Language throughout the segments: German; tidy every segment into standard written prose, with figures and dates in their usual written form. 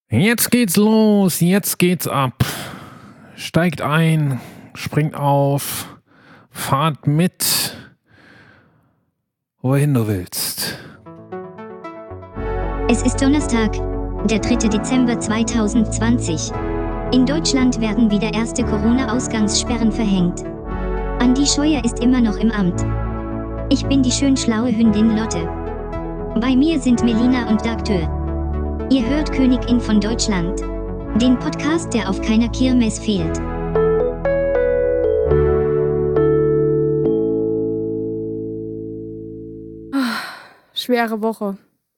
Jetzt geht's los, jetzt geht's ab. Steigt ein, springt auf, fahrt mit, wohin du willst. Es ist Donnerstag, der 3. Dezember 2020. In Deutschland werden wieder erste Corona-Ausgangssperren verhängt. Andi Scheuer ist immer noch im Amt. Ich bin die schön schlaue Hündin Lotte. Bei mir sind Melina und Dagtür. Ihr hört Königin von Deutschland. Den Podcast, der auf keiner Kirmes fehlt. Schwere Woche.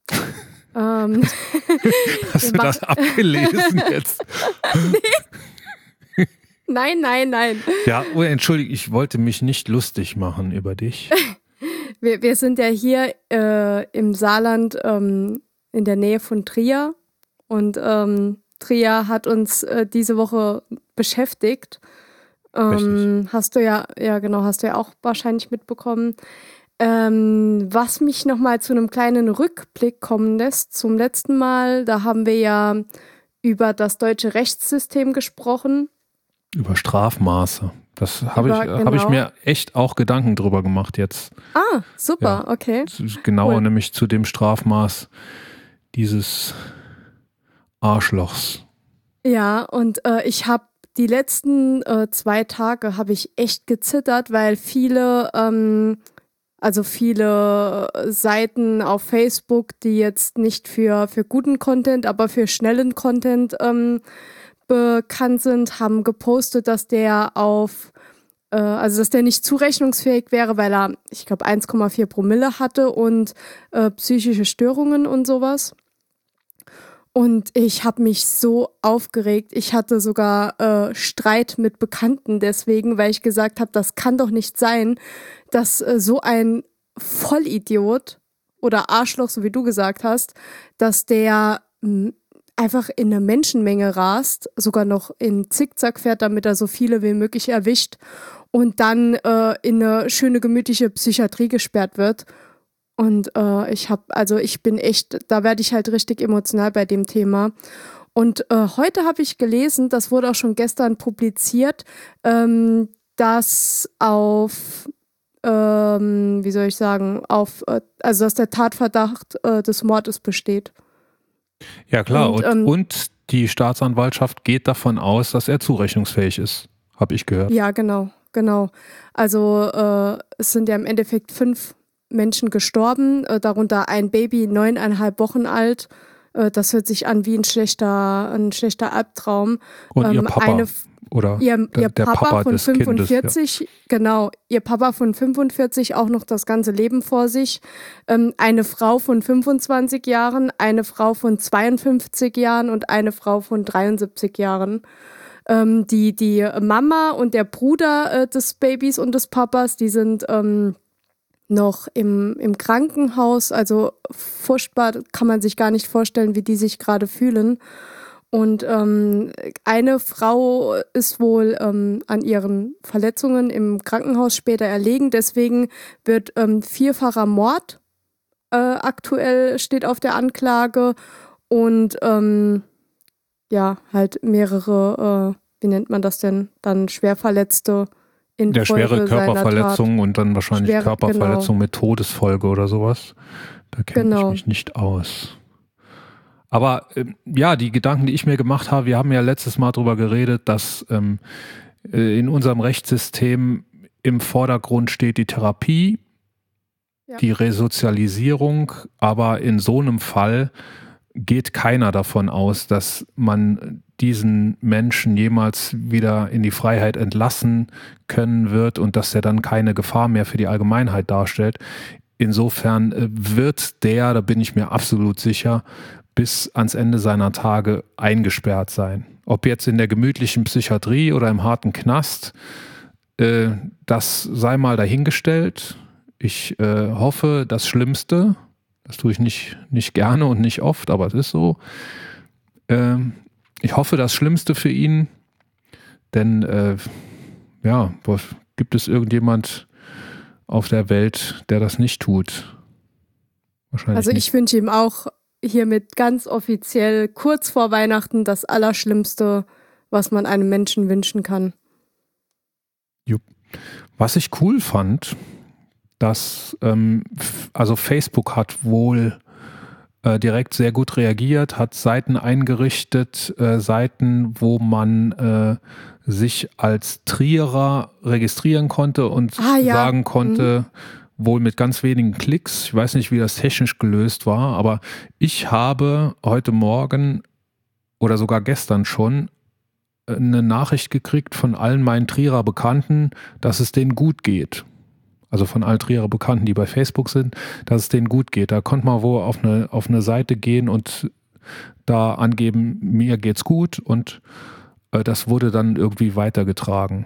Hast du das abgelesen jetzt? Nein. Ja, entschuldige, ich wollte mich nicht lustig machen über dich. Wir sind ja hier im Saarland in der Nähe von Trier und Trier hat uns diese Woche beschäftigt. Hast du ja auch wahrscheinlich mitbekommen. Was mich nochmal zu einem kleinen Rückblick kommen lässt zum letzten Mal, da haben wir ja über das deutsche Rechtssystem gesprochen. Über Strafmaße. Das habe ich mir echt auch Gedanken drüber gemacht jetzt. Ah, super, ja, okay. Genauer cool. Nämlich zu dem Strafmaß dieses Arschlochs. Ja, und ich habe die letzten 2 Tage habe ich echt gezittert, weil viele Seiten auf Facebook, die jetzt nicht für guten Content, aber für schnellen Content bekannt sind, haben gepostet, dass der dass der nicht zurechnungsfähig wäre, weil er, ich glaube, 1,4 Promille hatte und psychische Störungen und sowas. Und ich habe mich so aufgeregt. Ich hatte sogar Streit mit Bekannten deswegen, weil ich gesagt habe, das kann doch nicht sein, dass so ein Vollidiot oder Arschloch, so wie du gesagt hast, dass der einfach in eine Menschenmenge rast, sogar noch in Zickzack fährt, damit er so viele wie möglich erwischt und dann in eine schöne, gemütliche Psychiatrie gesperrt wird. Und ich bin echt, da werde ich halt richtig emotional bei dem Thema. Und heute habe ich gelesen, das wurde auch schon gestern publiziert, dass dass der Tatverdacht des Mordes besteht. Ja klar, und die Staatsanwaltschaft geht davon aus, dass er zurechnungsfähig ist, habe ich gehört. Ja, genau. Also es sind ja im Endeffekt 5 Menschen gestorben, darunter ein Baby, 9,5 Wochen alt. Das hört sich an wie ein schlechter Albtraum. Und ihr Papa, ihr Papa von des 45, Kindes, ja. Genau, ihr Papa von 45, auch noch das ganze Leben vor sich. Eine Frau von 25 Jahren, eine Frau von 52 Jahren und eine Frau von 73 Jahren. Die Mama und der Bruder des Babys und des Papas, die sind noch im Krankenhaus, also furchtbar, kann man sich gar nicht vorstellen, wie die sich gerade fühlen. Und eine Frau ist wohl an ihren Verletzungen im Krankenhaus später erlegen, deswegen wird 4-facher Mord aktuell steht auf der Anklage und halt mehrere, wie nennt man das denn, dann Schwerverletzte der schwere Körperverletzung und dann wahrscheinlich Körperverletzung mit Todesfolge oder sowas. Da kenne ich mich nicht aus. Aber die Gedanken, die ich mir gemacht habe, wir haben ja letztes Mal darüber geredet, dass in unserem Rechtssystem im Vordergrund steht die Therapie, die Resozialisierung, aber in so einem Fall geht keiner davon aus, dass man diesen Menschen jemals wieder in die Freiheit entlassen können wird und dass er dann keine Gefahr mehr für die Allgemeinheit darstellt. Insofern wird der, da bin ich mir absolut sicher, bis ans Ende seiner Tage eingesperrt sein. Ob jetzt in der gemütlichen Psychiatrie oder im harten Knast, das sei mal dahingestellt. Ich hoffe, das Schlimmste. Das tue ich nicht gerne und nicht oft, aber es ist so. Ich hoffe das Schlimmste für ihn, denn gibt es irgendjemand auf der Welt, der das nicht tut? Wahrscheinlich also ich wünsche ihm auch hiermit ganz offiziell kurz vor Weihnachten das Allerschlimmste, was man einem Menschen wünschen kann. Jupp. Was ich cool fand, dass also Facebook hat wohl direkt sehr gut reagiert, hat Seiten eingerichtet, Seiten, wo man sich als Trierer registrieren konnte und sagen konnte, wohl mit ganz wenigen Klicks, ich weiß nicht, wie das technisch gelöst war, aber ich habe heute Morgen oder sogar gestern schon eine Nachricht gekriegt von allen meinen Trierer Bekannten, dass es denen gut geht. Also von allen Trierer Bekannten, die bei Facebook sind, dass es denen gut geht. Da konnte man wohl auf eine Seite gehen und da angeben, mir geht's gut, und das wurde dann irgendwie weitergetragen.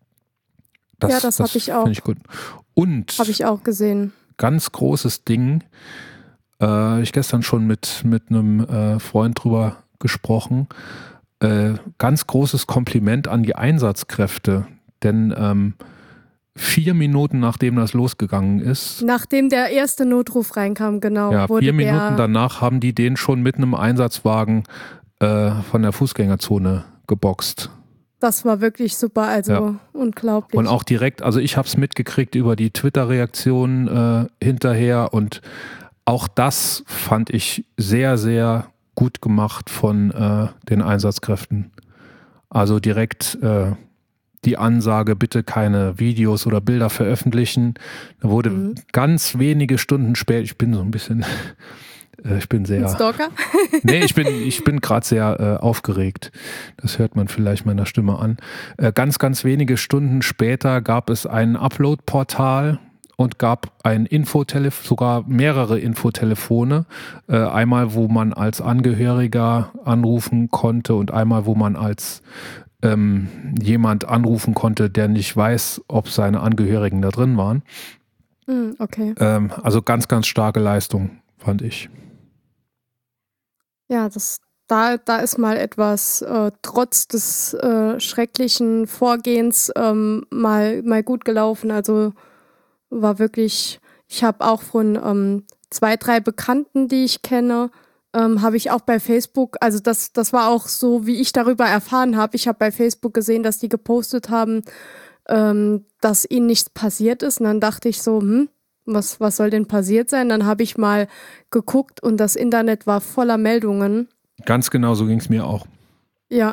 Das habe ich auch. Finde ich gut. Und habe ich auch gesehen. Ganz großes Ding, ich gestern schon mit einem Freund drüber gesprochen, ganz großes Kompliment an die Einsatzkräfte, denn 4 Minuten nachdem das losgegangen ist. Nachdem der erste Notruf reinkam, genau. Ja, 4 Minuten danach haben die den schon mit einem Einsatzwagen von der Fußgängerzone geboxt. Das war wirklich super, also unglaublich. Und auch direkt, also ich habe es mitgekriegt über die Twitter-Reaktionen hinterher, und auch das fand ich sehr, sehr gut gemacht von den Einsatzkräften. Also direkt die Ansage, bitte keine Videos oder Bilder veröffentlichen. Da wurde ganz wenige Stunden später, ich bin so ein bisschen, ich bin sehr... Ein Stalker? Nee, ich bin gerade sehr aufgeregt. Das hört man vielleicht meiner Stimme an. Ganz, ganz wenige Stunden später gab es ein Upload-Portal und gab ein sogar mehrere Infotelefone. Einmal, wo man als Angehöriger anrufen konnte, und einmal, wo man als jemand anrufen konnte, der nicht weiß, ob seine Angehörigen da drin waren. Okay. Also ganz, ganz starke Leistung, fand ich. Ja, da ist mal etwas trotz des schrecklichen Vorgehens mal gut gelaufen. Also war wirklich, ich habe auch von 2, 3 Bekannten, die ich kenne, habe ich auch bei Facebook, also das war auch so, wie ich darüber erfahren habe. Ich habe bei Facebook gesehen, dass die gepostet haben, dass ihnen nichts passiert ist. Und dann dachte ich so, was soll denn passiert sein? Dann habe ich mal geguckt und das Internet war voller Meldungen. Ganz genau, so ging es mir auch. Ja.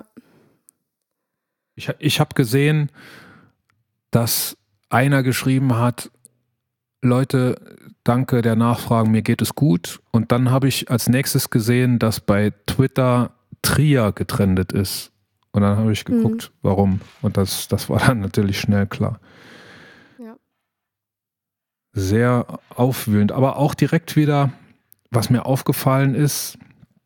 Ich habe gesehen, dass einer geschrieben hat, Leute, danke der Nachfragen, mir geht es gut. Und dann habe ich als nächstes gesehen, dass bei Twitter Trier getrennt ist. Und dann habe ich geguckt, warum. Und das war dann natürlich schnell klar. Ja. Sehr aufwühlend. Aber auch direkt wieder, was mir aufgefallen ist,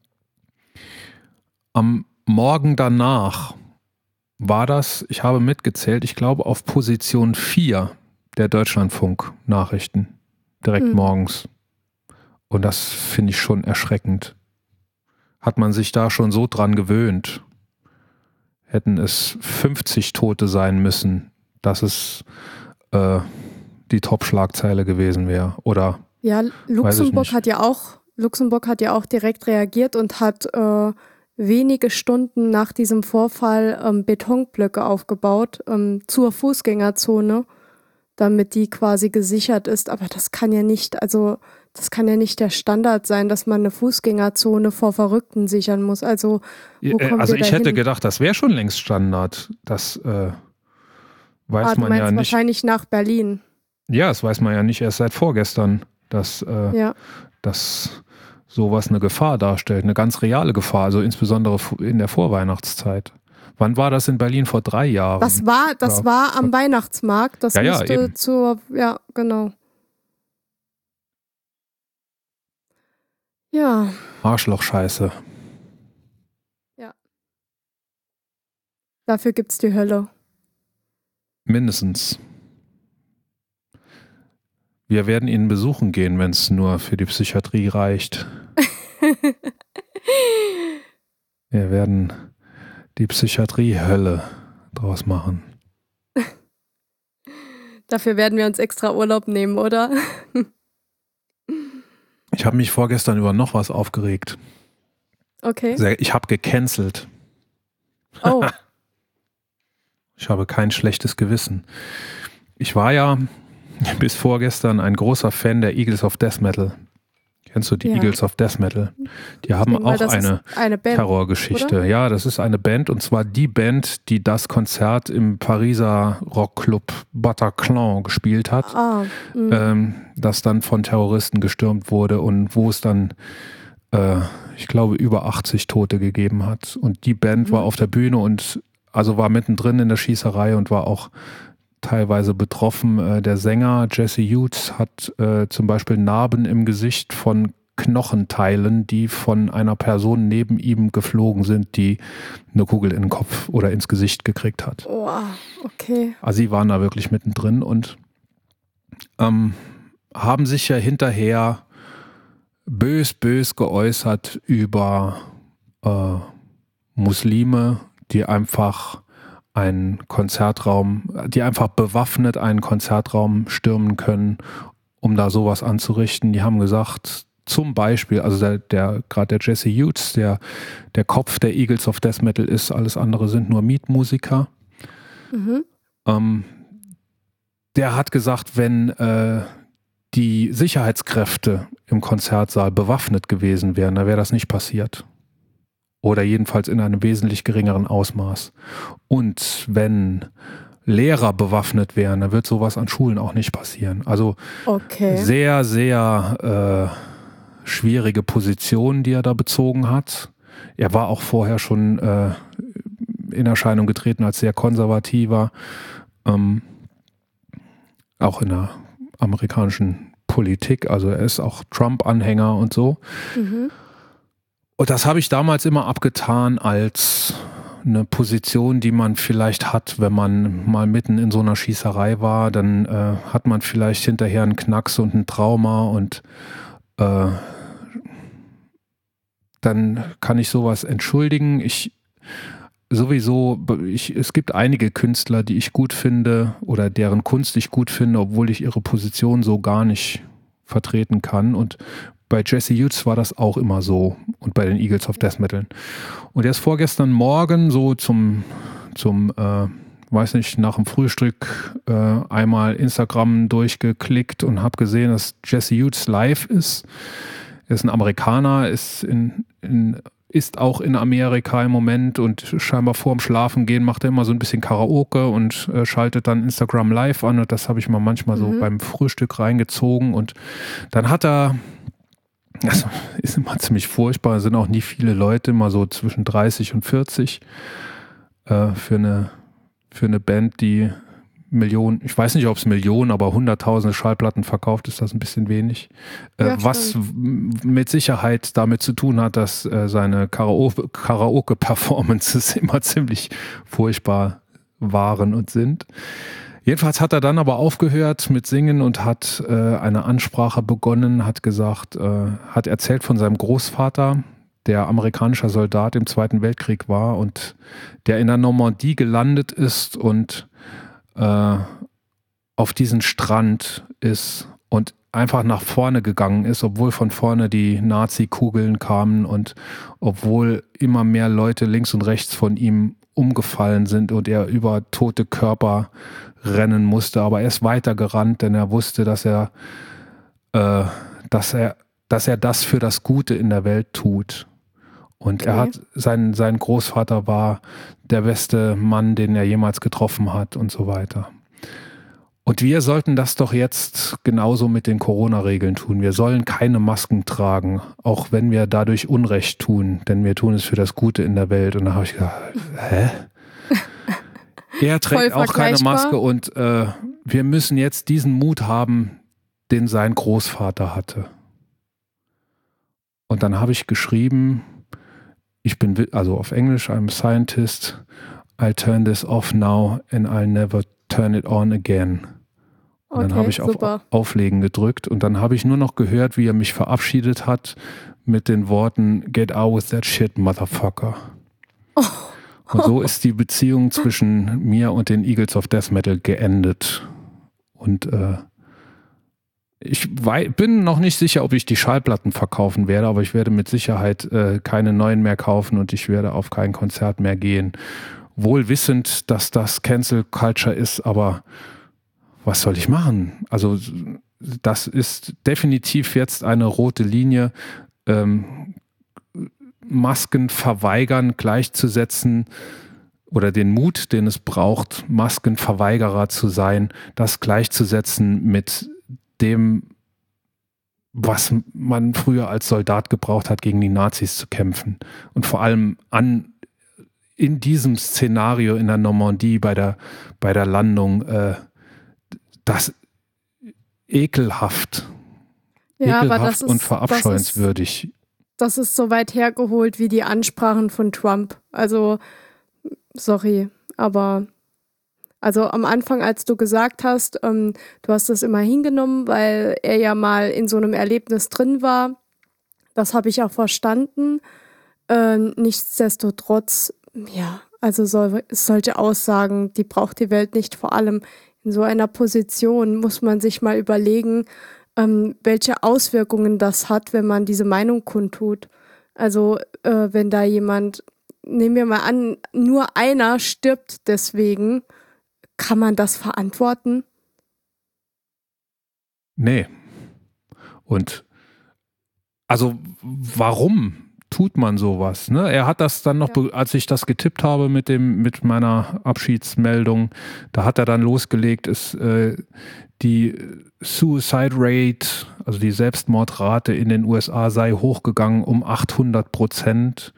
am Morgen danach war das, ich habe mitgezählt, ich glaube auf Position 4 der Deutschlandfunk-Nachrichten. Direkt morgens. Und das finde ich schon erschreckend. Hat man sich da schon so dran gewöhnt? Hätten es 50 Tote sein müssen, dass es die Top-Schlagzeile gewesen wäre? Oder? Ja, Luxemburg hat ja auch direkt reagiert und hat wenige Stunden nach diesem Vorfall Betonblöcke aufgebaut zur Fußgängerzone, damit die quasi gesichert ist. Aber das kann ja nicht der Standard sein, dass man eine Fußgängerzone vor Verrückten sichern muss. Also, ich hätte gedacht, das wäre schon längst Standard. Das weiß man ja nicht. Wahrscheinlich nach Berlin. Ja, das weiß man ja nicht erst seit vorgestern, dass sowas eine Gefahr darstellt, eine ganz reale Gefahr, also insbesondere in der Vorweihnachtszeit. Wann war das in Berlin? Vor 3 Jahren? Das war am Weihnachtsmarkt. Das musste genau. Ja. Arschlochscheiße. Ja. Dafür gibt's die Hölle. Mindestens. Wir werden ihn besuchen gehen, wenn es nur für die Psychiatrie reicht. Wir werden die Psychiatrie-Hölle draus machen. Dafür werden wir uns extra Urlaub nehmen, oder? Ich habe mich vorgestern über noch was aufgeregt. Okay. Ich habe gecancelt. Oh. Ich habe kein schlechtes Gewissen. Ich war ja bis vorgestern ein großer Fan der Eagles of Death Metal. Kennst du die Eagles of Death Metal? Die haben auch eine Band, Terrorgeschichte. Oder? Ja, das ist eine Band, und zwar die Band, die das Konzert im Pariser Rockclub Bataclan gespielt hat, das dann von Terroristen gestürmt wurde und wo es dann, ich glaube, über 80 Tote gegeben hat. Und die Band war auf der Bühne und also war mittendrin in der Schießerei und war auch teilweise betroffen. Der Sänger Jesse Hughes hat zum Beispiel Narben im Gesicht von Knochenteilen, die von einer Person neben ihm geflogen sind, die eine Kugel in den Kopf oder ins Gesicht gekriegt hat. Oh, okay. Also sie waren da wirklich mittendrin und haben sich ja hinterher bös geäußert über Muslime, die einfach bewaffnet einen Konzertraum stürmen können, um da sowas anzurichten. Die haben gesagt, zum Beispiel, also gerade der Jesse Hughes, der Kopf der Eagles of Death Metal ist, alles andere sind nur Mietmusiker. Der hat gesagt, wenn die Sicherheitskräfte im Konzertsaal bewaffnet gewesen wären, dann wäre das nicht passiert. Oder jedenfalls in einem wesentlich geringeren Ausmaß. Und wenn Lehrer bewaffnet wären, dann wird sowas an Schulen auch nicht passieren. Also sehr, sehr schwierige Position, die er da bezogen hat. Er war auch vorher schon in Erscheinung getreten als sehr konservativer, auch in der amerikanischen Politik. Also er ist auch Trump-Anhänger und so. Und das habe ich damals immer abgetan als eine Position, die man vielleicht hat, wenn man mal mitten in so einer Schießerei war. Dann hat man vielleicht hinterher einen Knacks und ein Trauma und dann kann ich sowas entschuldigen. Es gibt einige Künstler, die ich gut finde oder deren Kunst ich gut finde, obwohl ich ihre Position so gar nicht vertreten kann. Und bei Jesse Hughes war das auch immer so und bei den Eagles of Death Metal. Und er ist vorgestern Morgen so weiß nicht, nach dem Frühstück einmal Instagram durchgeklickt und habe gesehen, dass Jesse Hughes live ist. Er ist ein Amerikaner, ist auch in Amerika im Moment und scheinbar vorm Schlafengehen macht er immer so ein bisschen Karaoke und schaltet dann Instagram live an und das habe ich mal manchmal so beim Frühstück reingezogen und dann hat er, das ist immer ziemlich furchtbar, es sind auch nie viele Leute, immer so zwischen 30 und 40 für eine Band, die Millionen, ich weiß nicht, ob es Millionen, aber Hunderttausende Schallplatten verkauft, ist das ein bisschen wenig. Was mit Sicherheit damit zu tun hat, dass seine Karaoke-Performances immer ziemlich furchtbar waren und sind. Jedenfalls hat er dann aber aufgehört mit Singen und hat eine Ansprache begonnen, hat erzählt von seinem Großvater, der amerikanischer Soldat im Zweiten Weltkrieg war und der in der Normandie gelandet ist und auf diesen Strand ist und einfach nach vorne gegangen ist, obwohl von vorne die Nazi-Kugeln kamen und obwohl immer mehr Leute links und rechts von ihm umgefallen sind und er über tote Körper rennen musste. Aber er ist weiter gerannt, denn er wusste, dass er das für das Gute in der Welt tut. Und er hat, sein Großvater war der beste Mann, den er jemals getroffen hat und so weiter. Und wir sollten das doch jetzt genauso mit den Corona-Regeln tun. Wir sollen keine Masken tragen, auch wenn wir dadurch Unrecht tun, denn wir tun es für das Gute in der Welt. Und da habe ich gedacht, hä? Er trägt auch keine Maske und wir müssen jetzt diesen Mut haben, den sein Großvater hatte. Und dann habe ich geschrieben, also auf Englisch, I'm a scientist, I'll turn this off now and I'll never turn it on again. Und dann habe ich auf Auflegen gedrückt und dann habe ich nur noch gehört, wie er mich verabschiedet hat mit den Worten, get out with that shit, motherfucker. Oh. Und so ist die Beziehung zwischen mir und den Eagles of Death Metal geendet. Und Ich bin noch nicht sicher, ob ich die Schallplatten verkaufen werde, aber ich werde mit Sicherheit keine neuen mehr kaufen und ich werde auf kein Konzert mehr gehen. Wohl wissend, dass das Cancel Culture ist, aber was soll ich machen? Also das ist definitiv jetzt eine rote Linie. Masken verweigern gleichzusetzen oder den Mut, den es braucht, Maskenverweigerer zu sein, das gleichzusetzen mit dem, was man früher als Soldat gebraucht hat, gegen die Nazis zu kämpfen. Und vor allem in diesem Szenario in der Normandie bei der Landung, das ekelhaft. Ja, ekelhaft aber das ist, und verabscheuenswürdig. Das ist so weit hergeholt wie die Ansprachen von Trump. Also, sorry, aber also am Anfang, als du gesagt hast, du hast das immer hingenommen, weil er ja mal in so einem Erlebnis drin war, das habe ich auch verstanden. Nichtsdestotrotz, ja, also solche Aussagen, die braucht die Welt nicht. Vor allem in so einer Position muss man sich mal überlegen, welche Auswirkungen das hat, wenn man diese Meinung kundtut. Also wenn da jemand, nehmen wir mal an, nur einer stirbt deswegen, kann man das verantworten? Nee. Und also warum tut man sowas? Ne? Er hat das dann noch, als ich das getippt habe mit meiner Abschiedsmeldung, da hat er dann losgelegt, die Suicide Rate, also die Selbstmordrate in den USA sei hochgegangen um 800%,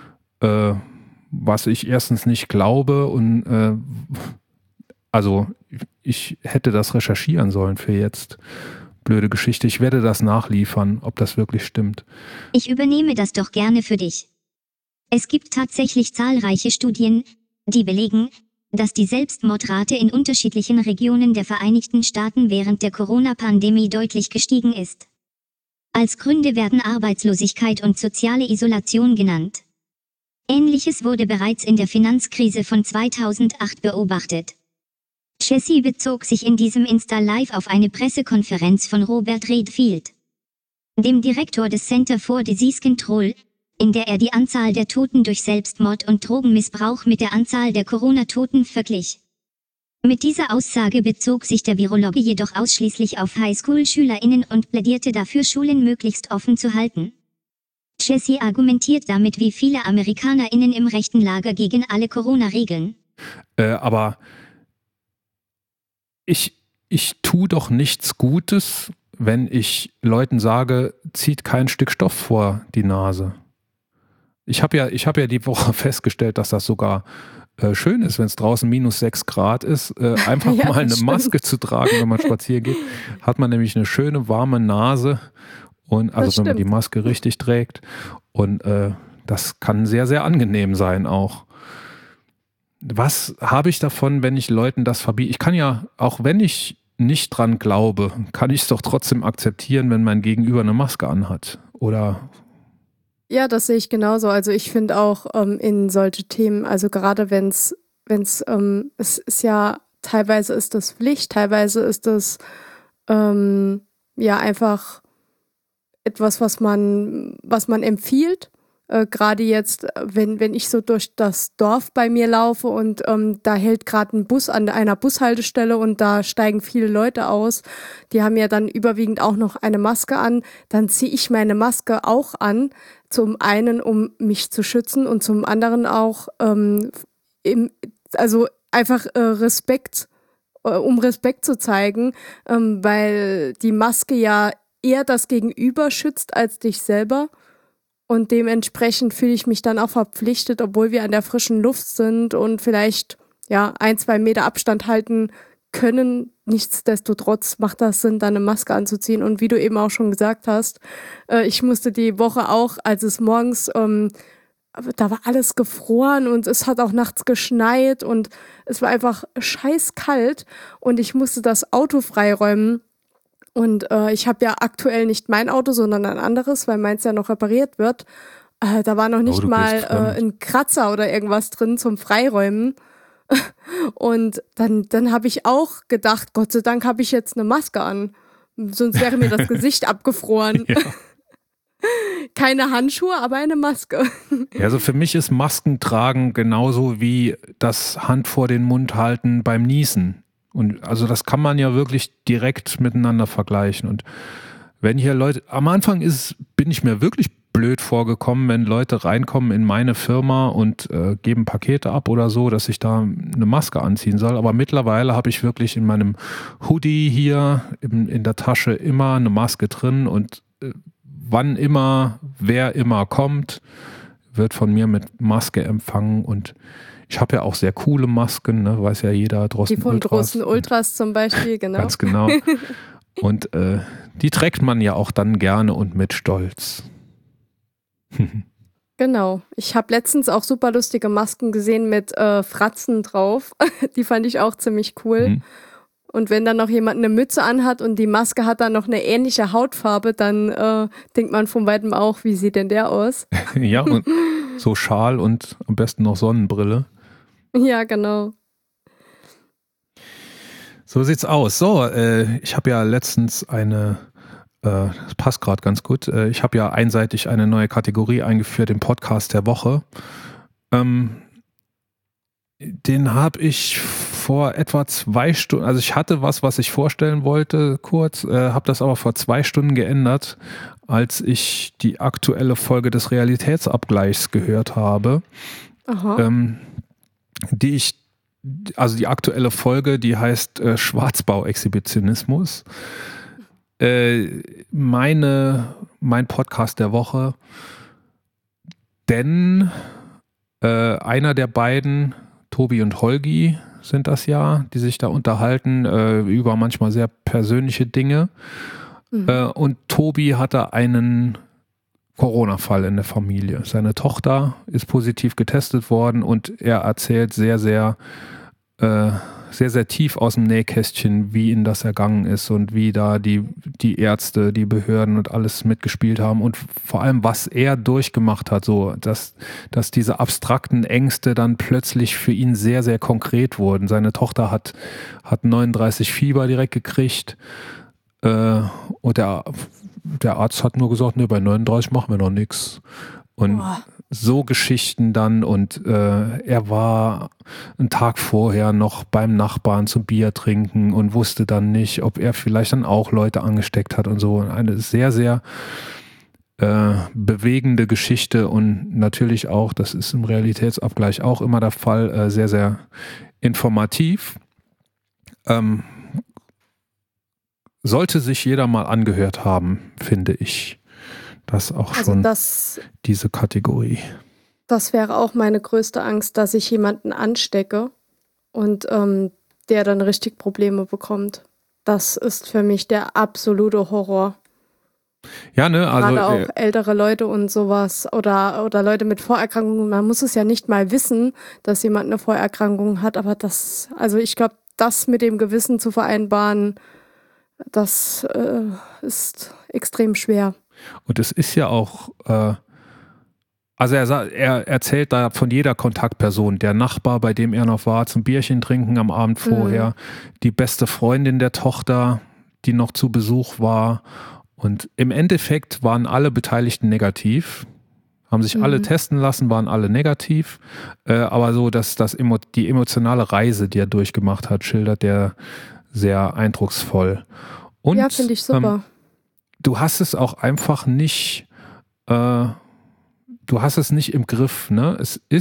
was ich erstens nicht glaube und also ich hätte das recherchieren sollen für jetzt. Blöde Geschichte. Ich werde das nachliefern, ob das wirklich stimmt. Ich übernehme das doch gerne für dich. Es gibt tatsächlich zahlreiche Studien, die belegen, dass die Selbstmordrate in unterschiedlichen Regionen der Vereinigten Staaten während der Corona-Pandemie deutlich gestiegen ist. Als Gründe werden Arbeitslosigkeit und soziale Isolation genannt. Ähnliches wurde bereits in der Finanzkrise von 2008 beobachtet. Jesse bezog sich in diesem Insta-Live auf eine Pressekonferenz von Robert Redfield, dem Direktor des Center for Disease Control, in der er die Anzahl der Toten durch Selbstmord und Drogenmissbrauch mit der Anzahl der Corona-Toten verglich. Mit dieser Aussage bezog sich der Virologe jedoch ausschließlich auf Highschool-SchülerInnen und plädierte dafür, Schulen möglichst offen zu halten. Jesse argumentiert damit wie viele AmerikanerInnen im rechten Lager gegen alle Corona-Regeln. Aber ich tue doch nichts Gutes, wenn ich Leuten sage, zieht kein Stück Stoff vor die Nase. Ich hab ja die Woche festgestellt, dass das sogar schön ist, wenn es draußen -6 Grad ist, einfach ja, mal eine Maske zu tragen, wenn man spazieren geht, hat man nämlich eine schöne warme Nase und also wenn man die Maske richtig trägt und das kann sehr, sehr angenehm sein auch. Was habe ich davon, wenn ich Leuten das verbiete? Ich kann ja, auch wenn ich nicht dran glaube, kann ich es doch trotzdem akzeptieren, wenn mein Gegenüber eine Maske anhat, oder? Ja, das sehe ich genauso. Also ich finde auch in solche Themen, also gerade wenn es ist ja, teilweise ist das Pflicht, teilweise ist das ja einfach etwas, was man empfiehlt. Gerade jetzt, wenn ich so durch das Dorf bei mir laufe und da hält gerade ein Bus an einer Bushaltestelle und da steigen viele Leute aus, die haben ja dann überwiegend auch noch eine Maske an, dann ziehe ich meine Maske auch an, zum einen, um mich zu schützen und zum anderen auch also einfach Respekt, um Respekt zu zeigen, weil die Maske ja eher das Gegenüber schützt als dich selber. Und dementsprechend fühle ich mich dann auch verpflichtet, obwohl wir an der frischen Luft sind und vielleicht 1-2 Meter Abstand halten können. Nichtsdestotrotz macht das Sinn, dann eine Maske anzuziehen. Und wie du eben auch schon gesagt hast, ich musste die Woche auch, als es morgens, da war alles gefroren und es hat auch nachts geschneit und es war einfach scheißkalt und ich musste das Auto freiräumen. Und ich habe ja aktuell nicht mein Auto, sondern ein anderes, weil meins ja noch repariert wird. Da war noch nicht mal ein Kratzer oder irgendwas drin zum Freiräumen. Und dann habe ich auch gedacht, Gott sei Dank habe ich jetzt eine Maske an. sonst wäre mir das Gesicht abgefroren. Ja. Keine Handschuhe, aber eine Maske. Ja, also für mich ist Maskentragen genauso wie das Hand vor den Mund halten beim Niesen. Und also das kann man ja wirklich direkt miteinander vergleichen. Und wenn hier Leute, am Anfang bin ich mir wirklich blöd vorgekommen, wenn Leute reinkommen in meine Firma und geben Pakete ab oder so, dass ich da eine Maske anziehen soll. Aber mittlerweile habe ich wirklich in meinem Hoodie hier in der Tasche immer eine Maske drin und wann immer, wer immer kommt, wird von mir mit Maske empfangen. Und ich habe ja auch sehr coole Masken, ne? Weiß ja jeder. Die von Drosten Ultras zum Beispiel, genau. Ganz genau. Und die trägt man ja auch dann gerne und mit Stolz. Genau. Ich habe letztens auch super lustige Masken gesehen mit Fratzen drauf. Die fand ich auch ziemlich cool. Mhm. Und wenn dann noch jemand eine Mütze anhat und die Maske hat dann noch eine ähnliche Hautfarbe, dann denkt man von weitem auch, wie sieht denn der aus? Ja, und so Schal und am besten noch Sonnenbrille. Ja, genau. So sieht's aus. So, ich habe ja letztens das passt gerade ganz gut, ich habe ja einseitig eine neue Kategorie eingeführt, den Podcast der Woche. Den habe ich vor etwa 2 Stunden, also ich hatte was ich vorstellen wollte, kurz, habe das aber vor 2 Stunden geändert, als ich die aktuelle Folge des Realitätsabgleichs gehört habe. Aha. Die aktuelle Folge, die heißt Schwarzbau-Exhibitionismus. Mein Podcast der Woche, denn einer der beiden, Tobi und Holgi sind das ja, die sich da unterhalten über manchmal sehr persönliche Dinge. Mhm. Und Tobi hatte einen Corona-Fall in der Familie. Seine Tochter ist positiv getestet worden und er erzählt sehr, sehr tief aus dem Nähkästchen, wie ihm das ergangen ist und wie da die Ärzte, die Behörden und alles mitgespielt haben und vor allem, was er durchgemacht hat, so, dass diese abstrakten Ängste dann plötzlich für ihn sehr, sehr konkret wurden. Seine Tochter hat 39 Fieber direkt gekriegt und der Arzt hat nur gesagt, nee, bei 39 machen wir noch nichts. Und so Geschichten dann und er war einen Tag vorher noch beim Nachbarn zum Bier trinken und wusste dann nicht, ob er vielleicht dann auch Leute angesteckt hat und so. Eine sehr, sehr bewegende Geschichte und natürlich auch, das ist im Realitätsabgleich auch immer der Fall, sehr, sehr informativ. Sollte sich jeder mal angehört haben, finde ich. Das auch schon diese Kategorie. Das wäre auch meine größte Angst, dass ich jemanden anstecke und der dann richtig Probleme bekommt. Das ist für mich der absolute Horror. Ja, ne, also gerade auch ältere Leute und sowas oder Leute mit Vorerkrankungen. Man muss es ja nicht mal wissen, dass jemand eine Vorerkrankung hat, aber ich glaube, das mit dem Gewissen zu vereinbaren, das ist extrem schwer. Und es ist ja auch, also er erzählt da von jeder Kontaktperson, der Nachbar, bei dem er noch war, zum Bierchen trinken am Abend vorher, die beste Freundin der Tochter, die noch zu Besuch war. Und im Endeffekt waren alle Beteiligten negativ, haben sich alle testen lassen, waren alle negativ. Aber so, dass die emotionale Reise, die er durchgemacht hat, schildert er sehr eindrucksvoll. Und, ja, finde ich super. Du hast es auch einfach nicht, du hast es nicht im Griff, ne?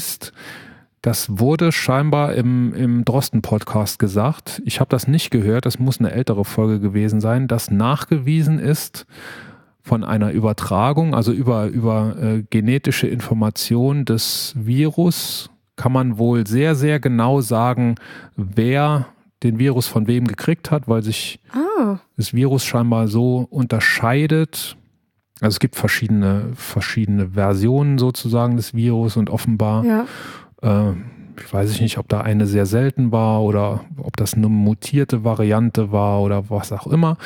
Das wurde scheinbar im Drosten-Podcast gesagt. Ich habe das nicht gehört, das muss eine ältere Folge gewesen sein, dass nachgewiesen ist von einer Übertragung, also über genetische Information des Virus, kann man wohl sehr, sehr genau sagen, wer den Virus von wem gekriegt hat, weil sich das Virus scheinbar so unterscheidet. Also es gibt verschiedene Versionen sozusagen des Virus und offenbar, ich weiß nicht, ob da eine sehr selten war oder ob das eine mutierte Variante war oder was auch immer.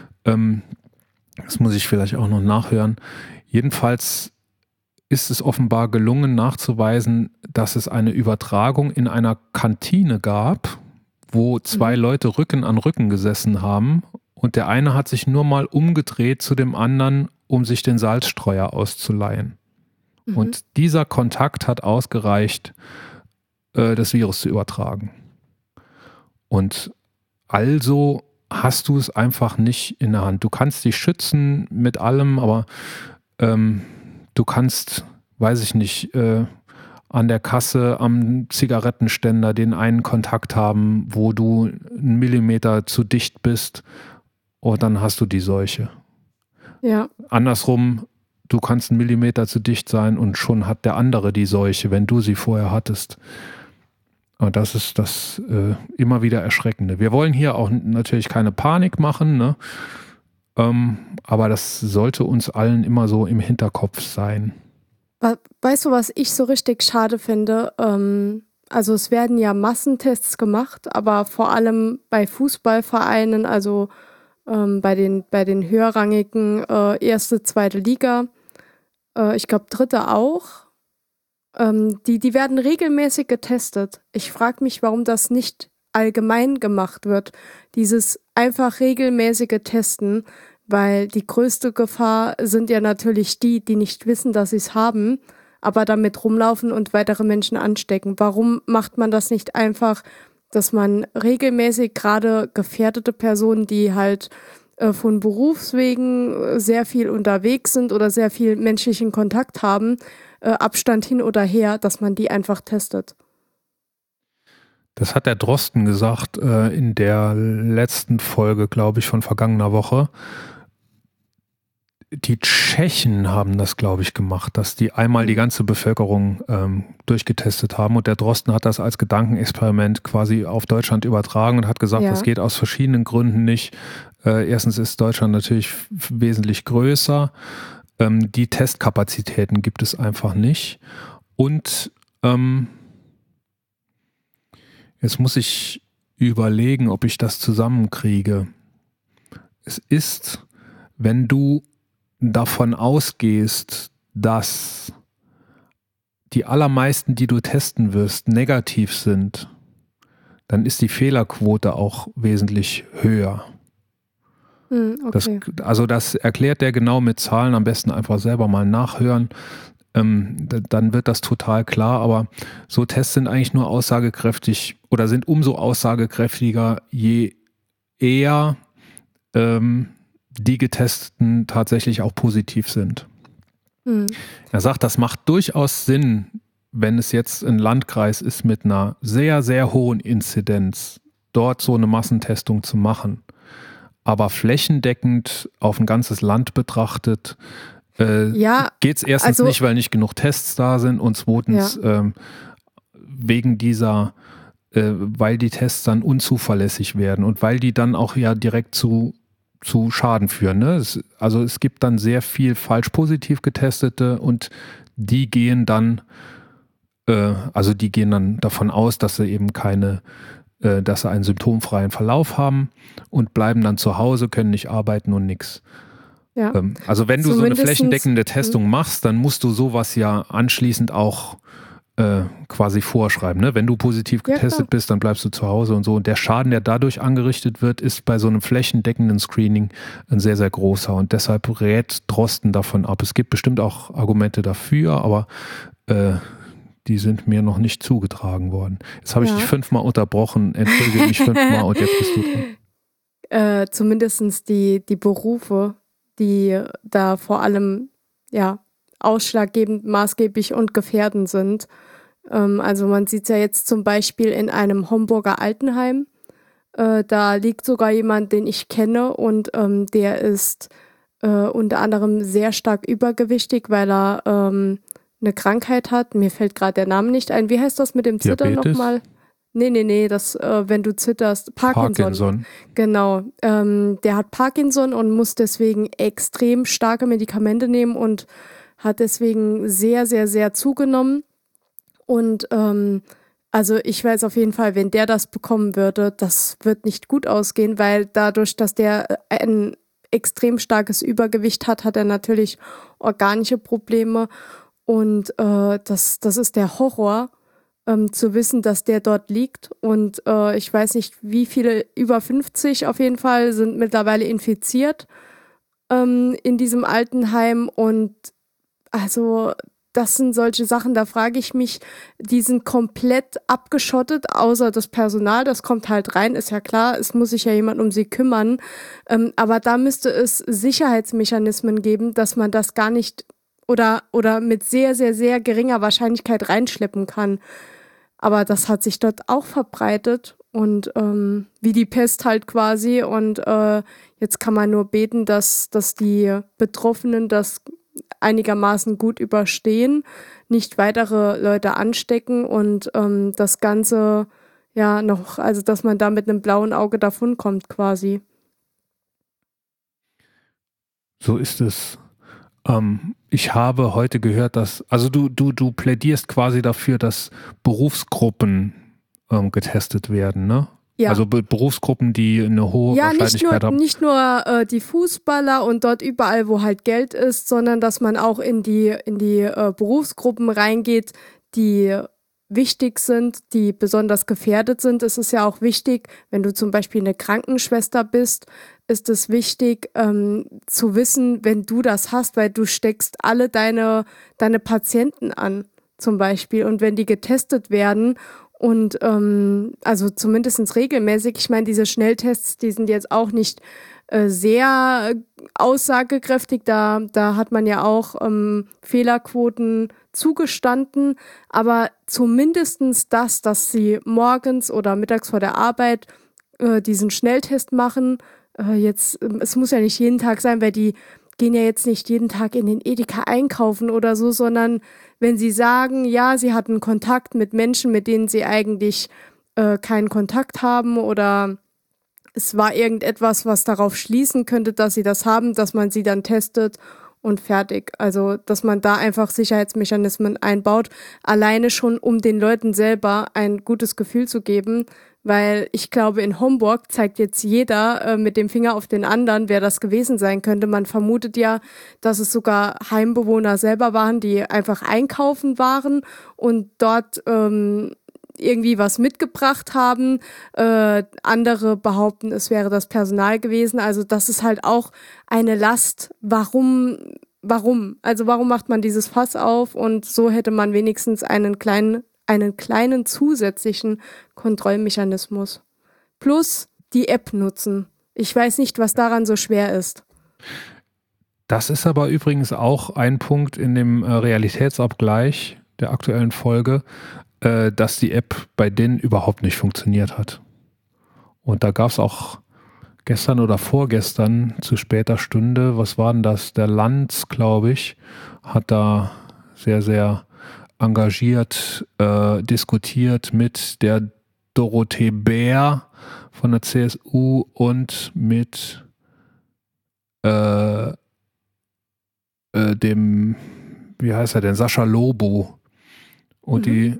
Das muss ich vielleicht auch noch nachhören. Jedenfalls ist es offenbar gelungen nachzuweisen, dass es eine Übertragung in einer Kantine gab, wo 2 Leute Rücken an Rücken gesessen haben und der eine hat sich nur mal umgedreht zu dem anderen, um sich den Salzstreuer auszuleihen. Und dieser Kontakt hat ausgereicht, das Virus zu übertragen. Und also hast du es einfach nicht in der Hand. Du kannst dich schützen mit allem, aber du kannst, weiß ich nicht, an der Kasse, am Zigarettenständer den einen Kontakt haben, wo du 1 Millimeter zu dicht bist, und dann hast du die Seuche. Ja. Andersrum, du kannst 1 Millimeter zu dicht sein und schon hat der andere die Seuche, wenn du sie vorher hattest. Und das ist das immer wieder Erschreckende. Wir wollen hier auch natürlich keine Panik machen, ne? Aber das sollte uns allen immer so im Hinterkopf sein. Weißt du, was ich so richtig schade finde? Also es werden ja Massentests gemacht, aber vor allem bei Fußballvereinen, also bei den höherrangigen erste, zweite Liga, ich glaube dritte auch, die werden regelmäßig getestet. Ich frage mich, warum das nicht allgemein gemacht wird, dieses einfach regelmäßige Testen, weil die größte Gefahr sind ja natürlich die nicht wissen, dass sie es haben, aber damit rumlaufen und weitere Menschen anstecken. Warum macht man das nicht einfach, dass man regelmäßig gerade gefährdete Personen, die halt von Berufswegen sehr viel unterwegs sind oder sehr viel menschlichen Kontakt haben, Abstand hin oder her, dass man die einfach testet? Das hat der Drosten gesagt in der letzten Folge, glaube ich, von vergangener Woche. Die Tschechen haben das, glaube ich, gemacht, dass die einmal die ganze Bevölkerung durchgetestet haben, und der Drosten hat das als Gedankenexperiment quasi auf Deutschland übertragen und hat gesagt, das geht aus verschiedenen Gründen nicht. Erstens ist Deutschland natürlich wesentlich größer. Die Testkapazitäten gibt es einfach nicht. Und jetzt muss ich überlegen, ob ich das zusammenkriege. Es ist, wenn du davon ausgehst, dass die allermeisten, die du testen wirst, negativ sind, dann ist die Fehlerquote auch wesentlich höher. Okay. Das erklärt der genau mit Zahlen, am besten einfach selber mal nachhören. Dann wird das total klar, aber so Tests sind eigentlich nur aussagekräftig oder sind umso aussagekräftiger, je eher die Getesteten tatsächlich auch positiv sind. Er sagt, das macht durchaus Sinn, wenn es jetzt ein Landkreis ist mit einer sehr, sehr hohen Inzidenz, dort so eine Massentestung zu machen. Aber flächendeckend auf ein ganzes Land betrachtet, geht es erstens nicht, weil nicht genug Tests da sind, und zweitens wegen dieser, weil die Tests dann unzuverlässig werden und weil die dann auch ja direkt zu Schaden führen. Ne? Es gibt dann sehr viel falsch positiv Getestete, und die gehen dann davon aus, dass sie eben dass sie einen symptomfreien Verlauf haben und bleiben dann zu Hause, können nicht arbeiten und nix. Ja. Also wenn du so eine flächendeckende Testung machst, dann musst du sowas ja anschließend auch quasi vorschreiben. Ne? Wenn du positiv getestet bist, dann bleibst du zu Hause und so. Und der Schaden, der dadurch angerichtet wird, ist bei so einem flächendeckenden Screening ein sehr, sehr großer. Und deshalb rät Drosten davon ab. Es gibt bestimmt auch Argumente dafür, aber die sind mir noch nicht zugetragen worden. Jetzt habe ich dich 5-mal unterbrochen, entschuldige mich 5-mal und jetzt bist du dran. Zumindest die Berufe, die da vor allem ausschlaggebend, maßgeblich und gefährdend sind. Also man sieht es ja jetzt zum Beispiel in einem Homburger Altenheim. Da liegt sogar jemand, den ich kenne, und der ist unter anderem sehr stark übergewichtig, weil er eine Krankheit hat. Mir fällt gerade der Name nicht ein. Wie heißt das mit dem Zittern nochmal? Nee, das, wenn du zitterst, Parkinson. Genau. Der hat Parkinson und muss deswegen extrem starke Medikamente nehmen und hat deswegen sehr, sehr, sehr zugenommen. Und also ich weiß auf jeden Fall, wenn der das bekommen würde, das wird nicht gut ausgehen, weil dadurch, dass der ein extrem starkes Übergewicht hat, hat er natürlich organische Probleme. Und das ist der Horror. zu wissen, dass der dort liegt. Und ich weiß nicht, wie viele, über 50 auf jeden Fall, sind mittlerweile infiziert in diesem Altenheim. Und also das sind solche Sachen, da frage ich mich, die sind komplett abgeschottet, außer das Personal, das kommt halt rein, ist ja klar, es muss sich ja jemand um sie kümmern. Aber da müsste es Sicherheitsmechanismen geben, dass man das gar nicht oder mit sehr, sehr, sehr geringer Wahrscheinlichkeit reinschleppen kann. Aber das hat sich dort auch verbreitet und wie die Pest halt quasi. Und jetzt kann man nur beten, dass die Betroffenen das einigermaßen gut überstehen, nicht weitere Leute anstecken und das Ganze ja noch, also dass man da mit einem blauen Auge davonkommt quasi. So ist es. Ich habe heute gehört, dass, also du plädierst quasi dafür, dass Berufsgruppen getestet werden, ne? Ja. Also Berufsgruppen, die eine hohe Wahrscheinlichkeit haben. Nicht nur die Fußballer und dort überall, wo halt Geld ist, sondern dass man auch in die Berufsgruppen reingeht, die wichtig sind, die besonders gefährdet sind. Es ist ja auch wichtig, wenn du zum Beispiel eine Krankenschwester bist, ist es wichtig zu wissen, wenn du das hast, weil du steckst alle deine Patienten an zum Beispiel. Und wenn die getestet werden und also zumindest regelmäßig, ich meine, diese Schnelltests, die sind jetzt auch nicht sehr aussagekräftig, da hat man ja auch Fehlerquoten zugestanden, aber zumindestens dass sie morgens oder mittags vor der Arbeit diesen Schnelltest machen, es muss ja nicht jeden Tag sein, weil die gehen ja jetzt nicht jeden Tag in den Edeka einkaufen oder so, sondern wenn sie sagen, ja, sie hatten Kontakt mit Menschen, mit denen sie eigentlich keinen Kontakt haben oder es war irgendetwas, was darauf schließen könnte, dass sie das haben, dass man sie dann testet und fertig. Also, dass man da einfach Sicherheitsmechanismen einbaut, alleine schon, um den Leuten selber ein gutes Gefühl zu geben, weil ich glaube, in Homburg zeigt jetzt jeder mit dem Finger auf den anderen, wer das gewesen sein könnte. Man vermutet ja, dass es sogar Heimbewohner selber waren, die einfach einkaufen waren und dort irgendwie was mitgebracht haben. Andere behaupten, es wäre das Personal gewesen. Also das ist halt auch eine Last. Warum? Also warum macht man dieses Fass auf? Und so hätte man wenigstens einen kleinen zusätzlichen Kontrollmechanismus. Plus die App nutzen. Ich weiß nicht, was daran so schwer ist. Das ist aber übrigens auch ein Punkt in dem Realitätsabgleich der aktuellen Folge, dass die App bei denen überhaupt nicht funktioniert hat. Und da gab es auch gestern oder vorgestern zu später Stunde, was war denn das? Der Lanz, glaube ich, hat da sehr, sehr engagiert diskutiert mit der Dorothee Bär von der CSU und mit dem, wie heißt er denn, Sascha Lobo. Und die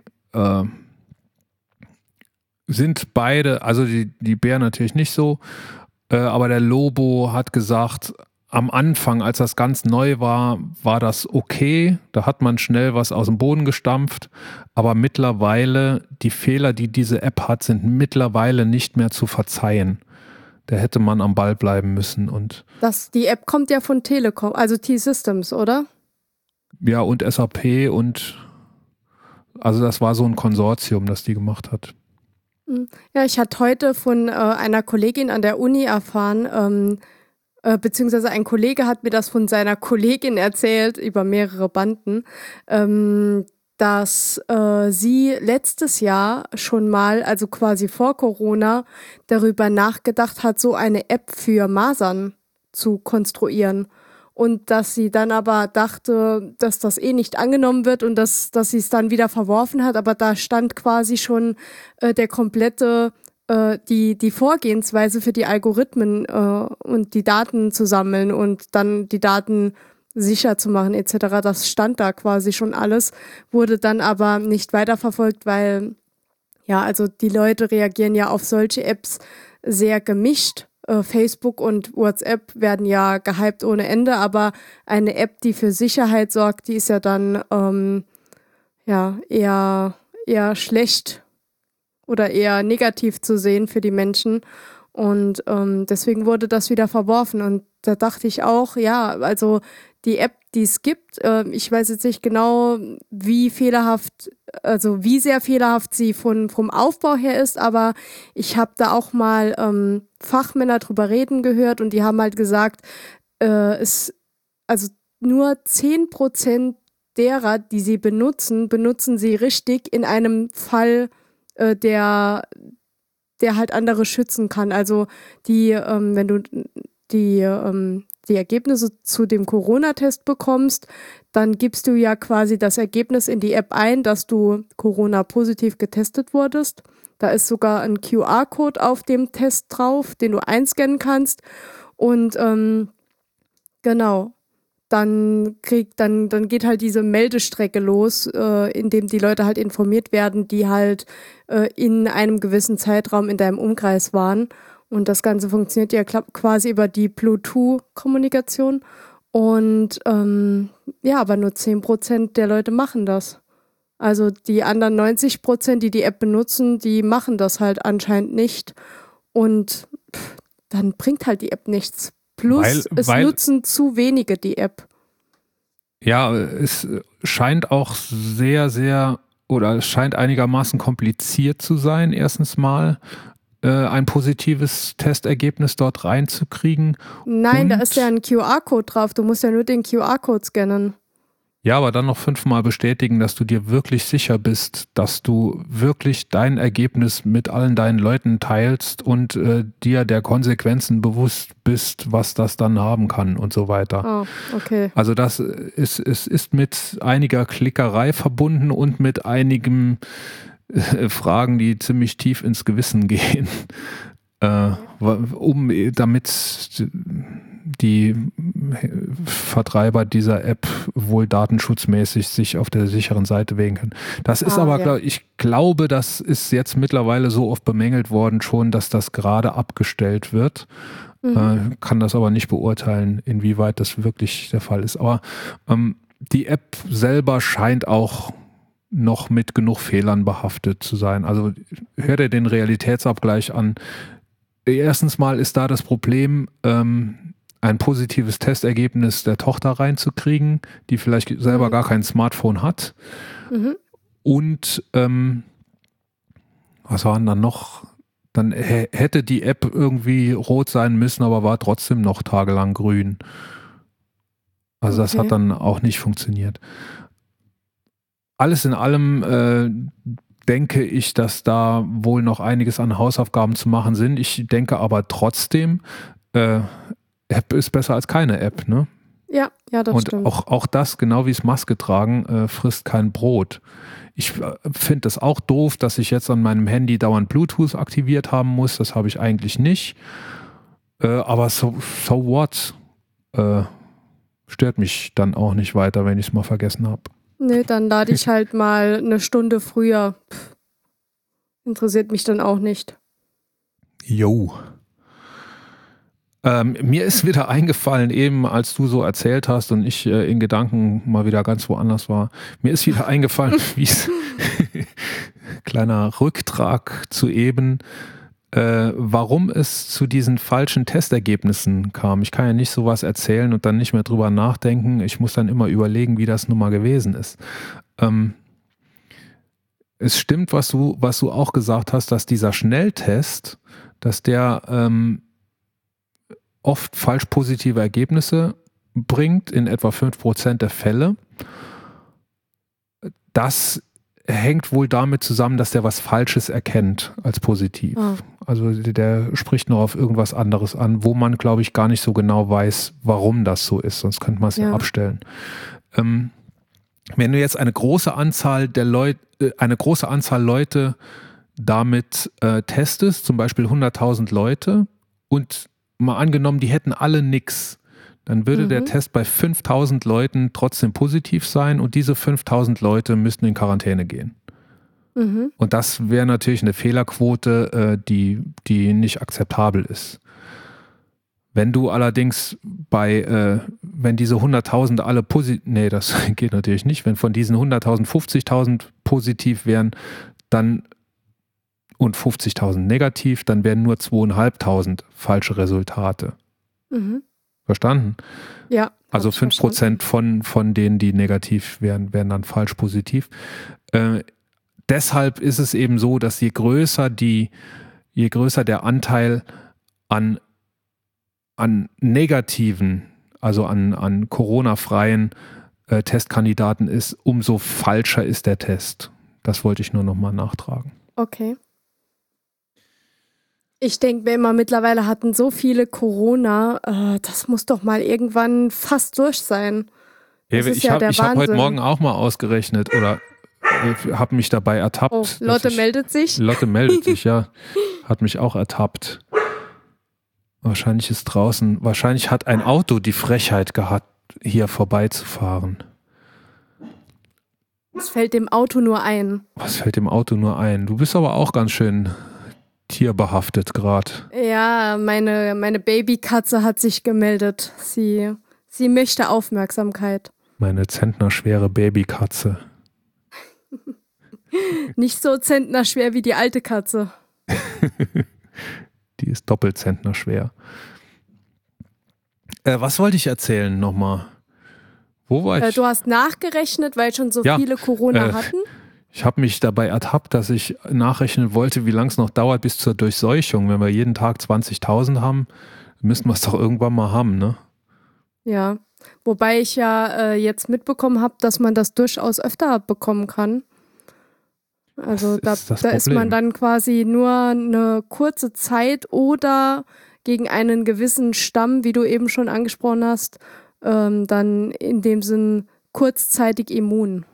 sind beide, also die Bär natürlich nicht so, aber der Lobo hat gesagt, am Anfang, als das ganz neu war, war das okay, da hat man schnell was aus dem Boden gestampft, aber mittlerweile, die Fehler, die diese App hat, sind mittlerweile nicht mehr zu verzeihen. Da hätte man am Ball bleiben müssen. Und die App kommt ja von Telekom, also T-Systems, oder? Ja, und SAP und also das war so ein Konsortium, das die gemacht hat. Ja, ich hatte heute von einer Kollegin an der Uni erfahren, beziehungsweise ein Kollege hat mir das von seiner Kollegin erzählt, über mehrere Banden, dass sie letztes Jahr schon mal, also quasi vor Corona, darüber nachgedacht hat, so eine App für Masern zu konstruieren. Und dass sie dann aber dachte, dass das nicht angenommen wird und dass sie es dann wieder verworfen hat. Aber da stand quasi schon der komplette, die Vorgehensweise für die Algorithmen und die Daten zu sammeln und dann die Daten sicher zu machen etc. Das stand da quasi schon alles, wurde dann aber nicht weiterverfolgt, weil ja, also die Leute reagieren ja auf solche Apps sehr gemischt. Facebook und WhatsApp werden ja gehypt ohne Ende, aber eine App, die für Sicherheit sorgt, die ist ja dann eher eher schlecht oder eher negativ zu sehen für die Menschen. Und deswegen wurde das wieder verworfen. Und da dachte ich auch, ja, also die App, die es gibt, ich weiß jetzt nicht genau, wie sehr fehlerhaft sie vom Aufbau her ist, aber ich habe da auch mal Fachmänner drüber reden gehört und die haben halt gesagt, also nur 10% derer, die sie benutzen sie richtig in einem Fall, der halt andere schützen kann. Also wenn du die Ergebnisse zu dem Corona-Test bekommst, dann gibst du ja quasi das Ergebnis in die App ein, dass du Corona-positiv getestet wurdest. Da ist sogar ein QR-Code auf dem Test drauf, den du einscannen kannst. Und genau, dann geht halt diese Meldestrecke los, indem die Leute halt informiert werden, die halt in einem gewissen Zeitraum in deinem Umkreis waren. Und das Ganze funktioniert ja quasi über die Bluetooth-Kommunikation. Und aber nur 10% der Leute machen das. Also die anderen 90%, die die App benutzen, die machen das halt anscheinend nicht. Und dann bringt halt die App nichts. Plus, es nutzen zu wenige die App. Ja, es scheint auch es scheint einigermaßen kompliziert zu sein, erstens mal ein positives Testergebnis dort reinzukriegen. Nein, da ist ja ein QR-Code drauf. Du musst ja nur den QR-Code scannen. Ja, aber dann noch 5-mal bestätigen, dass du dir wirklich sicher bist, dass du wirklich dein Ergebnis mit allen deinen Leuten teilst und dir der Konsequenzen bewusst bist, was das dann haben kann und so weiter. Oh, okay. Also es ist mit einiger Klickerei verbunden und mit einigen Fragen, die ziemlich tief ins Gewissen gehen, damit die Vertreiber dieser App wohl datenschutzmäßig sich auf der sicheren Seite wägen können. Das ist ich glaube, das ist jetzt mittlerweile so oft bemängelt worden schon, dass das gerade abgestellt wird. Kann das aber nicht beurteilen, inwieweit das wirklich der Fall ist. Aber die App selber scheint auch noch mit genug Fehlern behaftet zu sein. Also hör dir den Realitätsabgleich an. Erstens mal ist da das Problem, ein positives Testergebnis der Tochter reinzukriegen, die vielleicht selber gar kein Smartphone hat. Und was waren dann noch? Dann hätte die App irgendwie rot sein müssen, aber war trotzdem noch tagelang grün. Also das hat dann auch nicht funktioniert. Alles in allem denke ich, dass da wohl noch einiges an Hausaufgaben zu machen sind. Ich denke aber trotzdem, App ist besser als keine App, ne? Ja, das stimmt. Und auch das, genau wie es Maske tragen, frisst kein Brot. Ich finde es auch doof, dass ich jetzt an meinem Handy dauernd Bluetooth aktiviert haben muss. Das habe ich eigentlich nicht. Aber so what? Stört mich dann auch nicht weiter, wenn ich es mal vergessen habe. Nee, dann lade ich halt mal eine Stunde früher. Interessiert mich dann auch nicht. Jo. Mir ist wieder eingefallen, eben als du so erzählt hast und ich in Gedanken mal wieder ganz woanders war, mir ist wieder eingefallen, wie es kleiner Rücktrag zu eben, warum es zu diesen falschen Testergebnissen kam. Ich kann ja nicht sowas erzählen und dann nicht mehr drüber nachdenken. Ich muss dann immer überlegen, wie das nun mal gewesen ist. Es stimmt, was du auch gesagt hast, dass dieser Schnelltest, dass der oft falsch positive Ergebnisse bringt, in etwa 5% der Fälle. Das hängt wohl damit zusammen, dass der was Falsches erkennt als positiv. Oh. Also der spricht noch auf irgendwas anderes an, wo man, glaube ich, gar nicht so genau weiß, warum das so ist, sonst könnte man es ja abstellen. Wenn du jetzt eine große Anzahl Leute damit testest, zum Beispiel 100.000 Leute, und mal angenommen, die hätten alle nix, dann würde der Test bei 5.000 Leuten trotzdem positiv sein und diese 5.000 Leute müssten in Quarantäne gehen. Und das wäre natürlich eine Fehlerquote, die nicht akzeptabel ist. Wenn du allerdings wenn diese 100.000 alle positiv, nee, das geht natürlich nicht, wenn von diesen 100.000 50.000 positiv wären, dann und 50.000 negativ, dann wären nur 2.500 falsche Resultate. Mhm. Verstanden? Ja. Also 5% von denen, die negativ wären dann falsch positiv. Deshalb ist es eben so, dass je größer der Anteil an negativen, also an Corona-freien Testkandidaten ist, umso falscher ist der Test. Das wollte ich nur nochmal nachtragen. Okay. Ich denke mir immer, mittlerweile hatten so viele Corona, das muss doch mal irgendwann fast durch sein. Ich habe heute Morgen auch mal ausgerechnet oder habe mich dabei ertappt. Oh, Lotte meldet sich? Lotte meldet sich, ja. Hat mich auch ertappt. Wahrscheinlich hat ein Auto die Frechheit gehabt, hier vorbeizufahren. Was fällt dem Auto nur ein? Du bist aber auch ganz schön tierbehaftet gerade. Ja, meine Babykatze hat sich gemeldet. Sie möchte Aufmerksamkeit. Meine zentnerschwere Babykatze. Nicht so zentnerschwer wie die alte Katze. Die ist doppelt zentnerschwer. Was wollte ich erzählen nochmal? Wo war ich? Du hast nachgerechnet, weil schon so viele Corona hatten? Ich habe mich dabei ertappt, dass ich nachrechnen wollte, wie lange es noch dauert bis zur Durchseuchung. Wenn wir jeden Tag 20.000 haben, müssten wir es doch irgendwann mal haben, ne? Ja, wobei ich ja jetzt mitbekommen habe, dass man das durchaus öfter bekommen kann. Also da ist man dann quasi nur eine kurze Zeit oder gegen einen gewissen Stamm, wie du eben schon angesprochen hast, dann in dem Sinn kurzzeitig immun.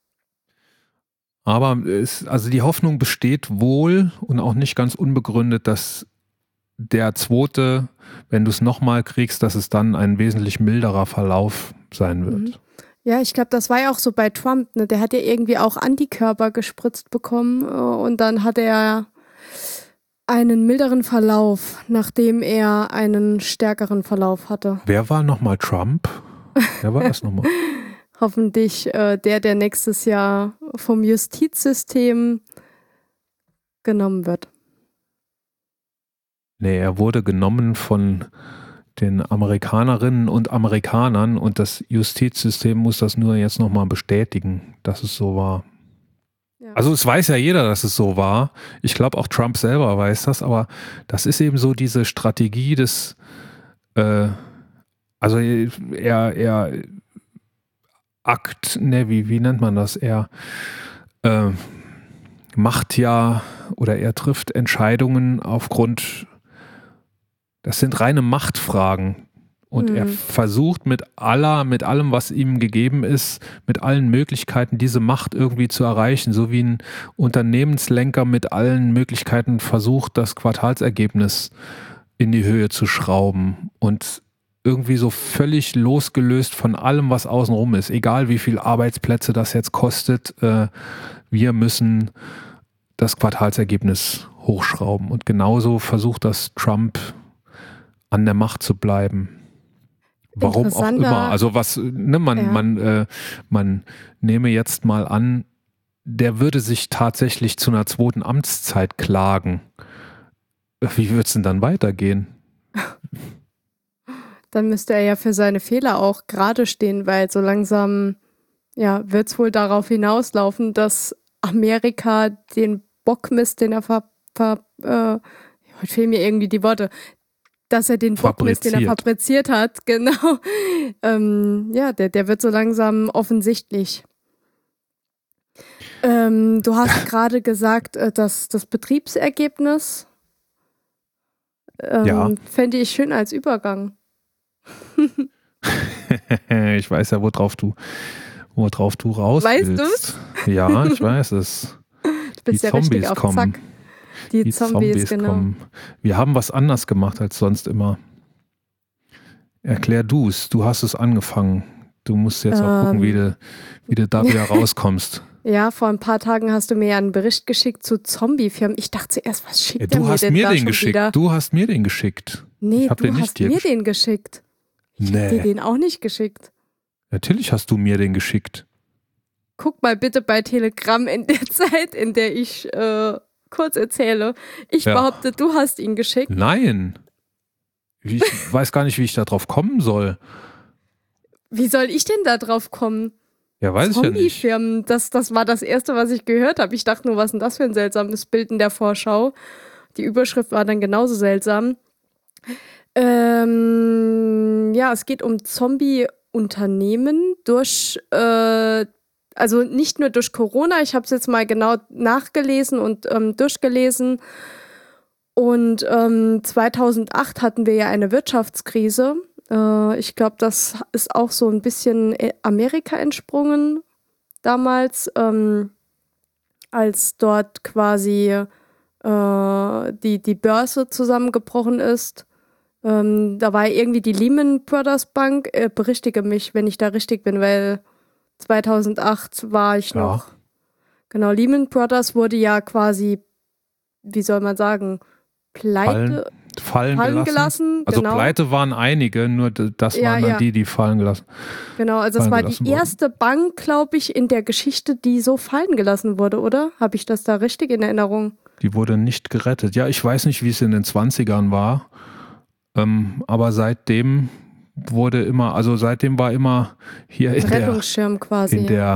Aber also die Hoffnung besteht wohl und auch nicht ganz unbegründet, dass der zweite, wenn du es nochmal kriegst, dass es dann ein wesentlich milderer Verlauf sein wird. Mhm. Ja, ich glaube, das war ja auch so bei Trump, ne? Der hat ja irgendwie auch Antikörper gespritzt bekommen und dann hat er einen milderen Verlauf, nachdem er einen stärkeren Verlauf hatte. Wer war nochmal Trump? Wer war das nochmal? Hoffentlich der nächstes Jahr vom Justizsystem genommen wird. Nee, er wurde genommen von den Amerikanerinnen und Amerikanern und das Justizsystem muss das nur jetzt nochmal bestätigen, dass es so war. Ja. Also es weiß ja jeder, dass es so war. Ich glaube auch Trump selber weiß das, aber das ist eben so diese Strategie des, also er wie nennt man das? Er macht ja oder er trifft Entscheidungen aufgrund, das sind reine Machtfragen und er versucht mit allem, was ihm gegeben ist, mit allen Möglichkeiten diese Macht irgendwie zu erreichen, so wie ein Unternehmenslenker mit allen Möglichkeiten versucht, das Quartalsergebnis in die Höhe zu schrauben und irgendwie so völlig losgelöst von allem, was außenrum ist. Egal wie viel Arbeitsplätze das jetzt kostet, wir müssen das Quartalsergebnis hochschrauben. Und genauso versucht das Trump an der Macht zu bleiben. Warum auch immer. Also man nehme jetzt mal an, der würde sich tatsächlich zu einer zweiten Amtszeit klagen. Wie wird es denn dann weitergehen? Dann müsste er ja für seine Fehler auch gerade stehen, weil so langsam wird es wohl darauf hinauslaufen, dass Amerika den Bockmist, den er heute fehlen mir irgendwie die Worte, dass er den Bockmist, den er fabriziert hat, genau, der wird so langsam offensichtlich. Du hast gerade gesagt, dass das Betriebsergebnis fände ich schön als Übergang. Ich weiß ja, worauf du raus willst. Weißt du's? Ja, ich weiß es. Du bist ja Zombies richtig auf kommen. Zack. Die Zombies, genau. Kommen. Wir haben was anders gemacht als sonst immer. Erklär du's. Du hast es angefangen. Du musst jetzt auch gucken, wie du da wieder rauskommst. Ja, vor ein paar Tagen hast du mir ja einen Bericht geschickt zu Zombie-Firmen. Ich dachte zuerst, was schickt der mir denn da schon wieder? Du hast mir den geschickt. Nee, du hast mir den geschickt. Ich hab dir den auch nicht geschickt. Natürlich hast du mir den geschickt. guck mal bitte bei Telegram in der Zeit, in der ich kurz erzähle. Ich behaupte, du hast ihn geschickt. Nein. Ich weiß gar nicht, wie ich da drauf kommen soll. Wie soll ich denn da drauf kommen? Ja, weiß ich ja nicht. Zombie-Firmen, das war das Erste, was ich gehört habe. Ich dachte nur, was ist denn das für ein seltsames Bild in der Vorschau? Die Überschrift war dann genauso seltsam. Es geht um Zombie-Unternehmen durch, also nicht nur durch Corona, ich habe es jetzt mal genau nachgelesen und durchgelesen. Und 2008 hatten wir ja eine Wirtschaftskrise. Ich glaube, das ist auch so ein bisschen Amerika entsprungen damals, als dort quasi die Börse zusammengebrochen ist. Da war irgendwie die Lehman Brothers Bank, berichtige mich, wenn ich da richtig bin, weil 2008 war ich noch. Genau, Lehman Brothers wurde ja quasi, wie soll man sagen, pleite. Fallen gelassen. Also genau. Pleite waren einige, nur das waren dann die fallen gelassen. Genau, also es war die erste Bank, glaube ich, in der Geschichte, die so fallen gelassen wurde, oder? Habe ich das da richtig in Erinnerung? Die wurde nicht gerettet. Ja, ich weiß nicht, wie es in den 20ern war, aber seitdem war immer hier Rettungsschirm quasi.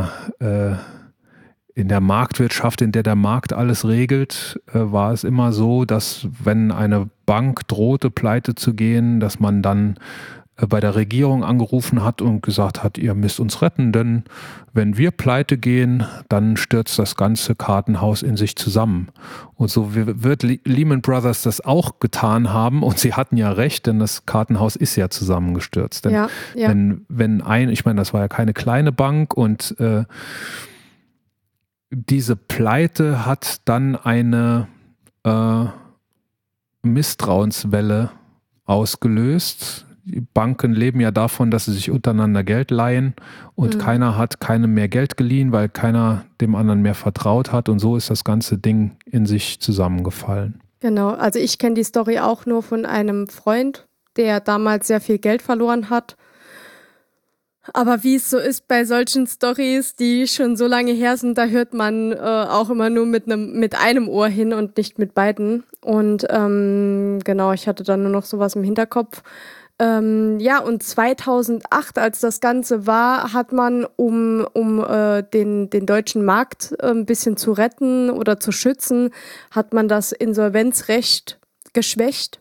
In der Marktwirtschaft, in der Markt alles regelt, war es immer so, dass wenn eine Bank drohte, pleite zu gehen, dass man dann bei der Regierung angerufen hat und gesagt hat, ihr müsst uns retten, denn wenn wir pleite gehen, dann stürzt das ganze Kartenhaus in sich zusammen. Und so wird Lehman Brothers das auch getan haben und sie hatten ja recht, denn das Kartenhaus ist ja zusammengestürzt. Denn ich meine, das war ja keine kleine Bank und diese Pleite hat dann eine Misstrauenswelle ausgelöst. Die Banken leben ja davon, dass sie sich untereinander Geld leihen und keiner hat keinem mehr Geld geliehen, weil keiner dem anderen mehr vertraut hat und so ist das ganze Ding in sich zusammengefallen. Genau, also ich kenne die Story auch nur von einem Freund, der damals sehr viel Geld verloren hat. Aber wie es so ist bei solchen Storys, die schon so lange her sind, da hört man auch immer nur mit einem Ohr hin und nicht mit beiden. Und genau, ich hatte dann nur noch sowas im Hinterkopf. Und 2008, als das Ganze war, hat man, um den deutschen Markt ein bisschen zu retten oder zu schützen, hat man das Insolvenzrecht geschwächt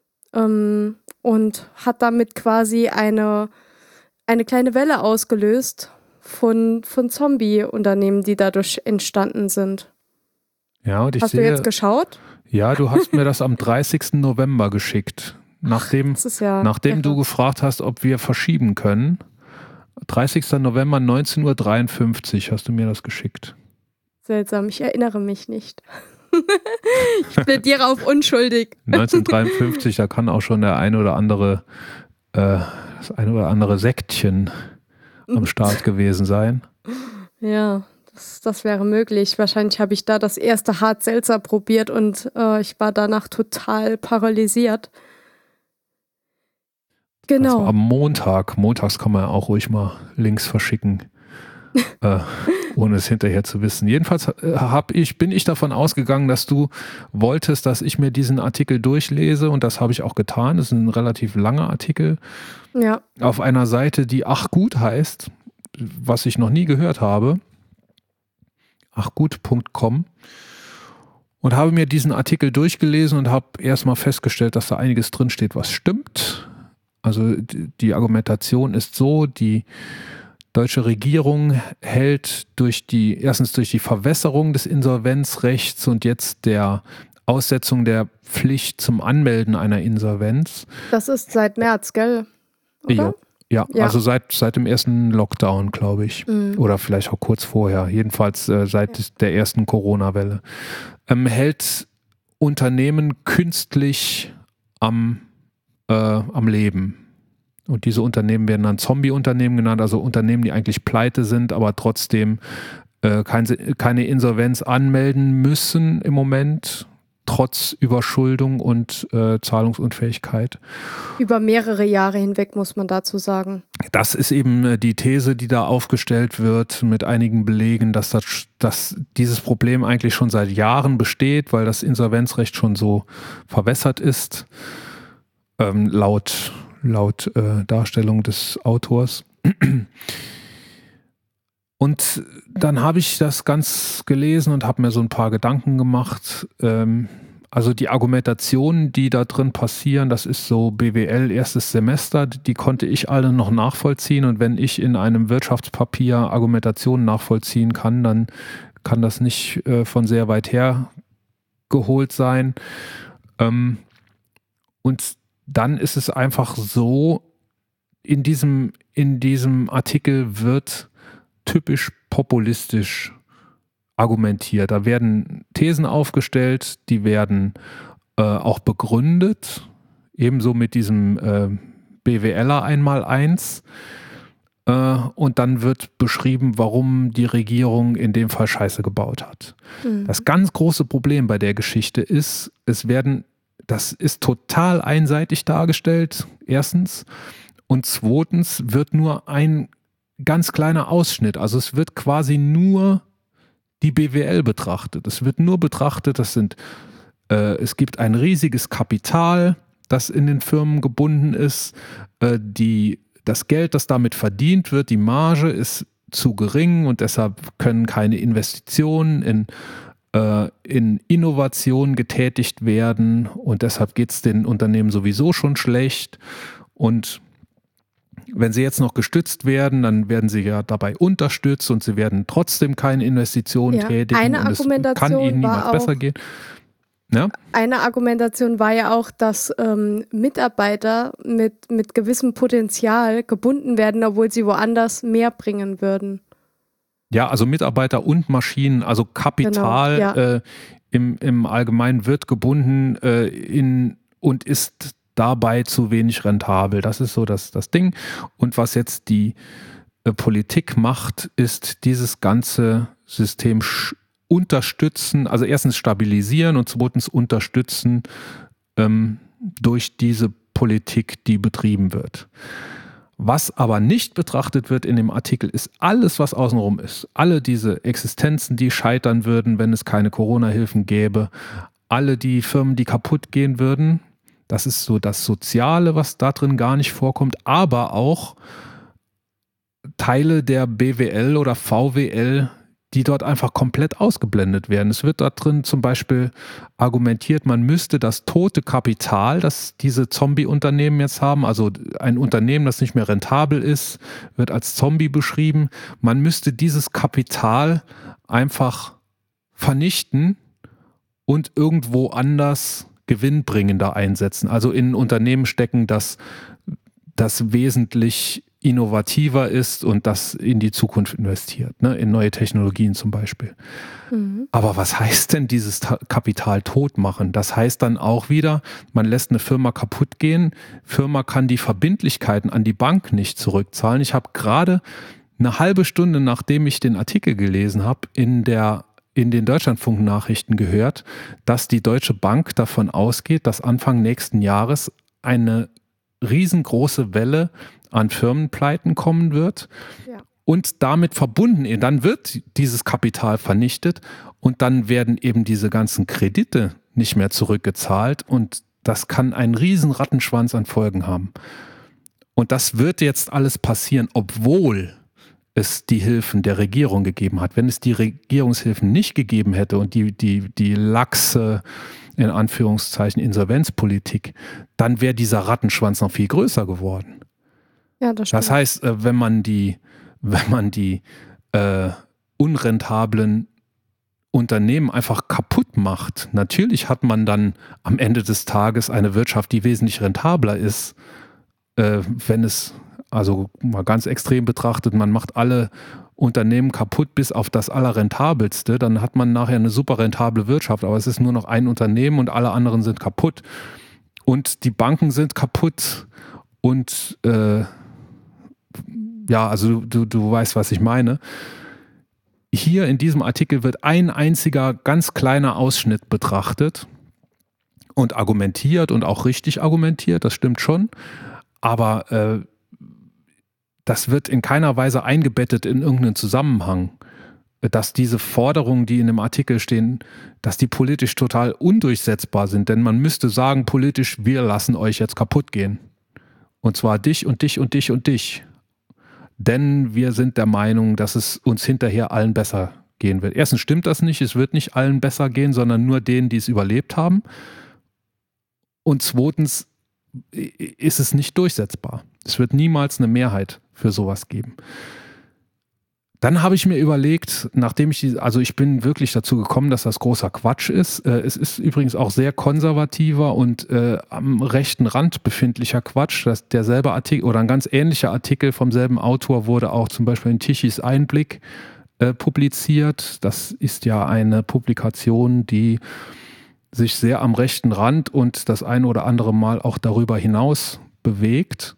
und hat damit quasi eine kleine Welle ausgelöst von Zombie-Unternehmen, die dadurch entstanden sind. Ja, und Hast du jetzt geschaut? Ja, du hast mir das am 30. November geschickt. Nachdem du gefragt hast, ob wir verschieben können. 30. November 19:53 Uhr hast du mir das geschickt. Seltsam, ich erinnere mich nicht. Ich plädiere auf unschuldig. 1953, da kann auch schon das ein oder andere Sektchen am Start gewesen sein. Ja, das wäre möglich. Wahrscheinlich habe ich da das erste Hart-Seltzer probiert und ich war danach total paralysiert. Genau. Also am montags kann man ja auch ruhig mal Links verschicken, ohne es hinterher zu wissen. Jedenfalls bin ich davon ausgegangen, dass du wolltest, dass ich mir diesen Artikel durchlese und das habe ich auch getan. Das ist ein relativ langer Artikel auf einer Seite, die Ach gut heißt, was ich noch nie gehört habe. achgut.com und habe mir diesen Artikel durchgelesen und habe erstmal festgestellt, dass da einiges drinsteht, was stimmt. Also die Argumentation ist so, die deutsche Regierung hält erstens durch die Verwässerung des Insolvenzrechts und jetzt der Aussetzung der Pflicht zum Anmelden einer Insolvenz. Das ist seit März, gell? Oder? Ja, also seit dem ersten Lockdown, glaube ich. Oder vielleicht auch kurz vorher. Jedenfalls seit der ersten Corona-Welle. Hält Unternehmen künstlich am Leben. Und diese Unternehmen werden dann Zombie-Unternehmen genannt, also Unternehmen, die eigentlich pleite sind, aber trotzdem keine Insolvenz anmelden müssen im Moment. trotz Überschuldung und Zahlungsunfähigkeit. Über mehrere Jahre hinweg, muss man dazu sagen. Das ist eben die These, die da aufgestellt wird mit einigen Belegen, dass dieses Problem eigentlich schon seit Jahren besteht, weil das Insolvenzrecht schon so verwässert ist, laut Darstellung des Autors. Und dann habe ich das ganz gelesen und habe mir so ein paar Gedanken gemacht. Also die Argumentationen, die da drin passieren, das ist so BWL erstes Semester, die konnte ich alle noch nachvollziehen. Und wenn ich in einem Wirtschaftspapier Argumentationen nachvollziehen kann, dann kann das nicht von sehr weit her geholt sein. Und dann ist es einfach so, in diesem Artikel wird typisch populistisch argumentiert. Da werden Thesen aufgestellt, die werden auch begründet, ebenso mit diesem BWLer 1x1. Und dann wird beschrieben, warum die Regierung in dem Fall Scheiße gebaut hat. Mhm. Das ganz große Problem bei der Geschichte ist, das ist total einseitig dargestellt, erstens. Und zweitens wird nur ein ganz kleiner Ausschnitt, also es wird quasi nur die BWL betrachtet. Es wird nur betrachtet, es gibt ein riesiges Kapital, das in den Firmen gebunden ist. Das Geld, das damit verdient wird, die Marge ist zu gering und deshalb können keine Investitionen in Innovation getätigt werden und deshalb geht es den Unternehmen sowieso schon schlecht. Und wenn sie jetzt noch gestützt werden, dann werden sie ja dabei unterstützt und sie werden trotzdem keine Investitionen tätigen. Eine Argumentation kann ihnen niemals besser gehen. Ja? Eine Argumentation war ja auch, dass Mitarbeiter mit gewissem Potenzial gebunden werden, obwohl sie woanders mehr bringen würden. Ja, also Mitarbeiter und Maschinen, also Kapital im Allgemeinen wird gebunden und ist dabei zu wenig rentabel. Das ist so das Ding. Und was jetzt die Politik macht, ist dieses ganze System unterstützen, also erstens stabilisieren und zweitens unterstützen durch diese Politik, die betrieben wird. Was aber nicht betrachtet wird in dem Artikel, ist alles, was außenrum ist. Alle diese Existenzen, die scheitern würden, wenn es keine Corona-Hilfen gäbe. Alle die Firmen, die kaputt gehen würden. Das ist so das Soziale, was da drin gar nicht vorkommt. Aber auch Teile der BWL oder VWL, die dort einfach komplett ausgeblendet werden. Es wird da drin zum Beispiel argumentiert, man müsste das tote Kapital, das diese Zombie-Unternehmen jetzt haben, also ein Unternehmen, das nicht mehr rentabel ist, wird als Zombie beschrieben. Man müsste dieses Kapital einfach vernichten und irgendwo anders gewinnbringender einsetzen. Also in ein Unternehmen stecken, das wesentlich innovativer ist und das in die Zukunft investiert, ne? In neue Technologien zum Beispiel. Mhm. Aber was heißt denn dieses Kapital tot machen? Das heißt dann auch wieder, man lässt eine Firma kaputt gehen, Firma kann die Verbindlichkeiten an die Bank nicht zurückzahlen. Ich habe gerade eine halbe Stunde, nachdem ich den Artikel gelesen habe, in den Deutschlandfunk-Nachrichten gehört, dass die Deutsche Bank davon ausgeht, dass Anfang nächsten Jahres eine riesengroße Welle an Firmenpleiten kommen wird und damit verbunden, dann wird dieses Kapital vernichtet und dann werden eben diese ganzen Kredite nicht mehr zurückgezahlt und das kann einen riesen Rattenschwanz an Folgen haben. Und das wird jetzt alles passieren, obwohl es die Hilfen der Regierung gegeben hat. Wenn es die Regierungshilfen nicht gegeben hätte und die laxe, in Anführungszeichen, Insolvenzpolitik, dann wäre dieser Rattenschwanz noch viel größer geworden. Ja, das stimmt. Das heißt, wenn man die unrentablen Unternehmen einfach kaputt macht, natürlich hat man dann am Ende des Tages eine Wirtschaft, die wesentlich rentabler ist, wenn es, also mal ganz extrem betrachtet, man macht alle Unternehmen kaputt bis auf das allerrentabelste, dann hat man nachher eine super rentable Wirtschaft, aber es ist nur noch ein Unternehmen und alle anderen sind kaputt. Und die Banken sind kaputt und also du weißt, was ich meine. Hier in diesem Artikel wird ein einziger ganz kleiner Ausschnitt betrachtet und argumentiert und auch richtig argumentiert, das stimmt schon, aber das wird in keiner Weise eingebettet in irgendeinen Zusammenhang, dass diese Forderungen, die in dem Artikel stehen, dass die politisch total undurchsetzbar sind, denn man müsste sagen politisch, wir lassen euch jetzt kaputt gehen. Und zwar dich und dich und dich und dich. Denn wir sind der Meinung, dass es uns hinterher allen besser gehen wird. Erstens stimmt das nicht, es wird nicht allen besser gehen, sondern nur denen, die es überlebt haben. Und zweitens ist es nicht durchsetzbar. Es wird niemals eine Mehrheit für sowas geben. Dann habe ich mir überlegt, ich bin wirklich dazu gekommen, dass das großer Quatsch ist. Es ist übrigens auch sehr konservativer und am rechten Rand befindlicher Quatsch. Derselbe Artikel oder ein ganz ähnlicher Artikel vom selben Autor wurde auch zum Beispiel in Tichys Einblick publiziert. Das ist ja eine Publikation, die sich sehr am rechten Rand und das ein oder andere Mal auch darüber hinaus bewegt.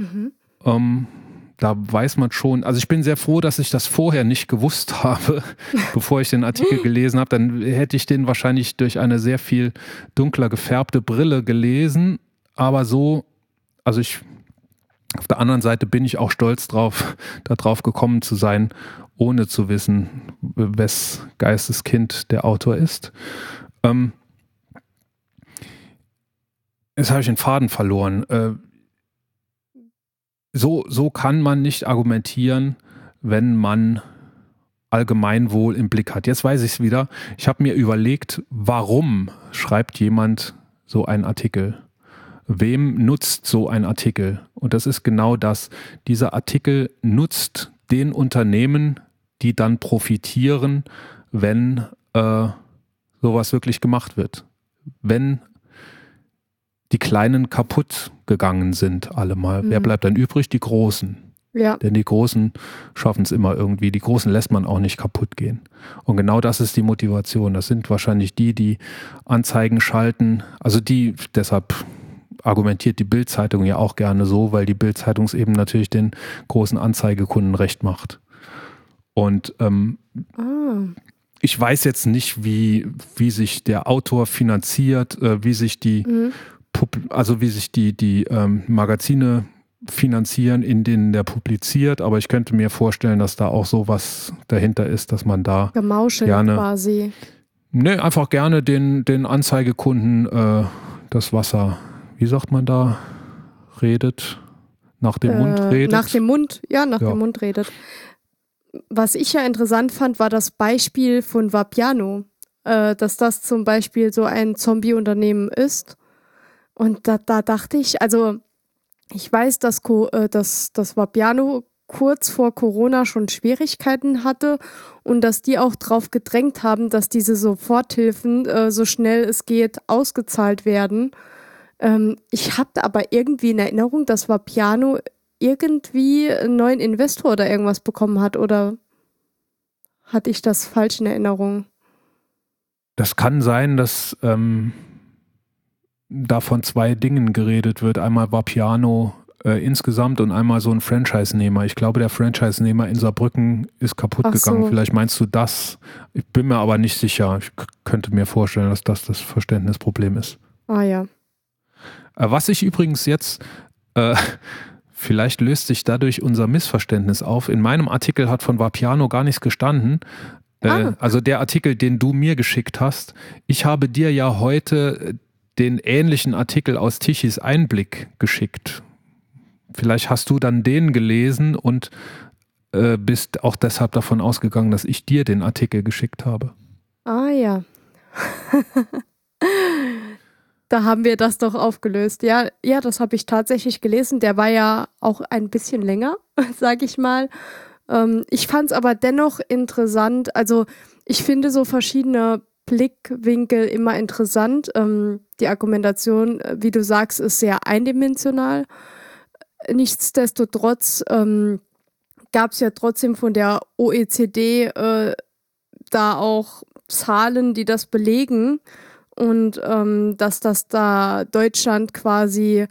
Da weiß man schon, also ich bin sehr froh, dass ich das vorher nicht gewusst habe, bevor ich den Artikel gelesen habe. Dann hätte ich den wahrscheinlich durch eine sehr viel dunkler gefärbte Brille gelesen. Aber so, auf der anderen Seite bin ich auch stolz darauf gekommen zu sein, ohne zu wissen, wes Geisteskind der Autor ist. Jetzt habe ich den Faden verloren. So kann man nicht argumentieren, wenn man Allgemeinwohl im Blick hat. Jetzt weiß ich es wieder. Ich habe mir überlegt, warum schreibt jemand so einen Artikel? Wem nutzt so ein Artikel? Und das ist genau das. Dieser Artikel nutzt den Unternehmen, die dann profitieren, wenn sowas wirklich gemacht wird. Wenn die Kleinen kaputt gegangen sind, alle mal. Wer bleibt dann übrig? Die Großen. Ja. Denn die Großen schaffen es immer irgendwie. Die Großen lässt man auch nicht kaputt gehen. Und genau das ist die Motivation. Das sind wahrscheinlich die Anzeigen schalten. Also deshalb argumentiert die Bild-Zeitung ja auch gerne so, weil die Bild-Zeitung es eben natürlich den großen Anzeigekunden recht macht. Und ich weiß jetzt nicht, wie sich der Autor finanziert, wie sich die Magazine finanzieren, in denen der publiziert, aber ich könnte mir vorstellen, dass da auch sowas dahinter ist, dass man da gemauschelt gerne quasi. Einfach gerne den Anzeigekunden das Wasser, wie sagt man da, redet, nach dem Mund redet. Nach dem Mund redet. Was ich ja interessant fand, war das Beispiel von Vapiano, dass das zum Beispiel so ein Zombie-Unternehmen ist. Und da dachte ich, also ich weiß, dass Vapiano kurz vor Corona schon Schwierigkeiten hatte und dass die auch drauf gedrängt haben, dass diese Soforthilfen so schnell es geht ausgezahlt werden. Ich habe aber irgendwie in Erinnerung, dass Vapiano irgendwie einen neuen Investor oder irgendwas bekommen hat, oder hatte ich das falsch in Erinnerung? Das kann sein, dass da von zwei Dingen geredet wird. Einmal Vapiano insgesamt und einmal so ein Franchise-Nehmer. Ich glaube, der Franchise-Nehmer in Saarbrücken ist kaputt gegangen. Vielleicht meinst du das. Ich bin mir aber nicht sicher. Ich könnte mir vorstellen, dass das Verständnisproblem ist. Ah ja. Was ich übrigens jetzt vielleicht löst sich dadurch unser Missverständnis auf. In meinem Artikel hat von Vapiano gar nichts gestanden. Also der Artikel, den du mir geschickt hast. Ich habe dir ja heute den ähnlichen Artikel aus Tichys Einblick geschickt. Vielleicht hast du dann den gelesen und bist auch deshalb davon ausgegangen, dass ich dir den Artikel geschickt habe. Ah ja. Da haben wir das doch aufgelöst. Ja, das habe ich tatsächlich gelesen. Der war ja auch ein bisschen länger, sage ich mal. Ich fand es aber dennoch interessant. Also ich finde so verschiedene Blickwinkel immer interessant. Die Argumentation, wie du sagst, ist sehr eindimensional. Nichtsdestotrotz gab es ja trotzdem von der OECD da auch Zahlen, die das belegen. Und dass das da Deutschland quasi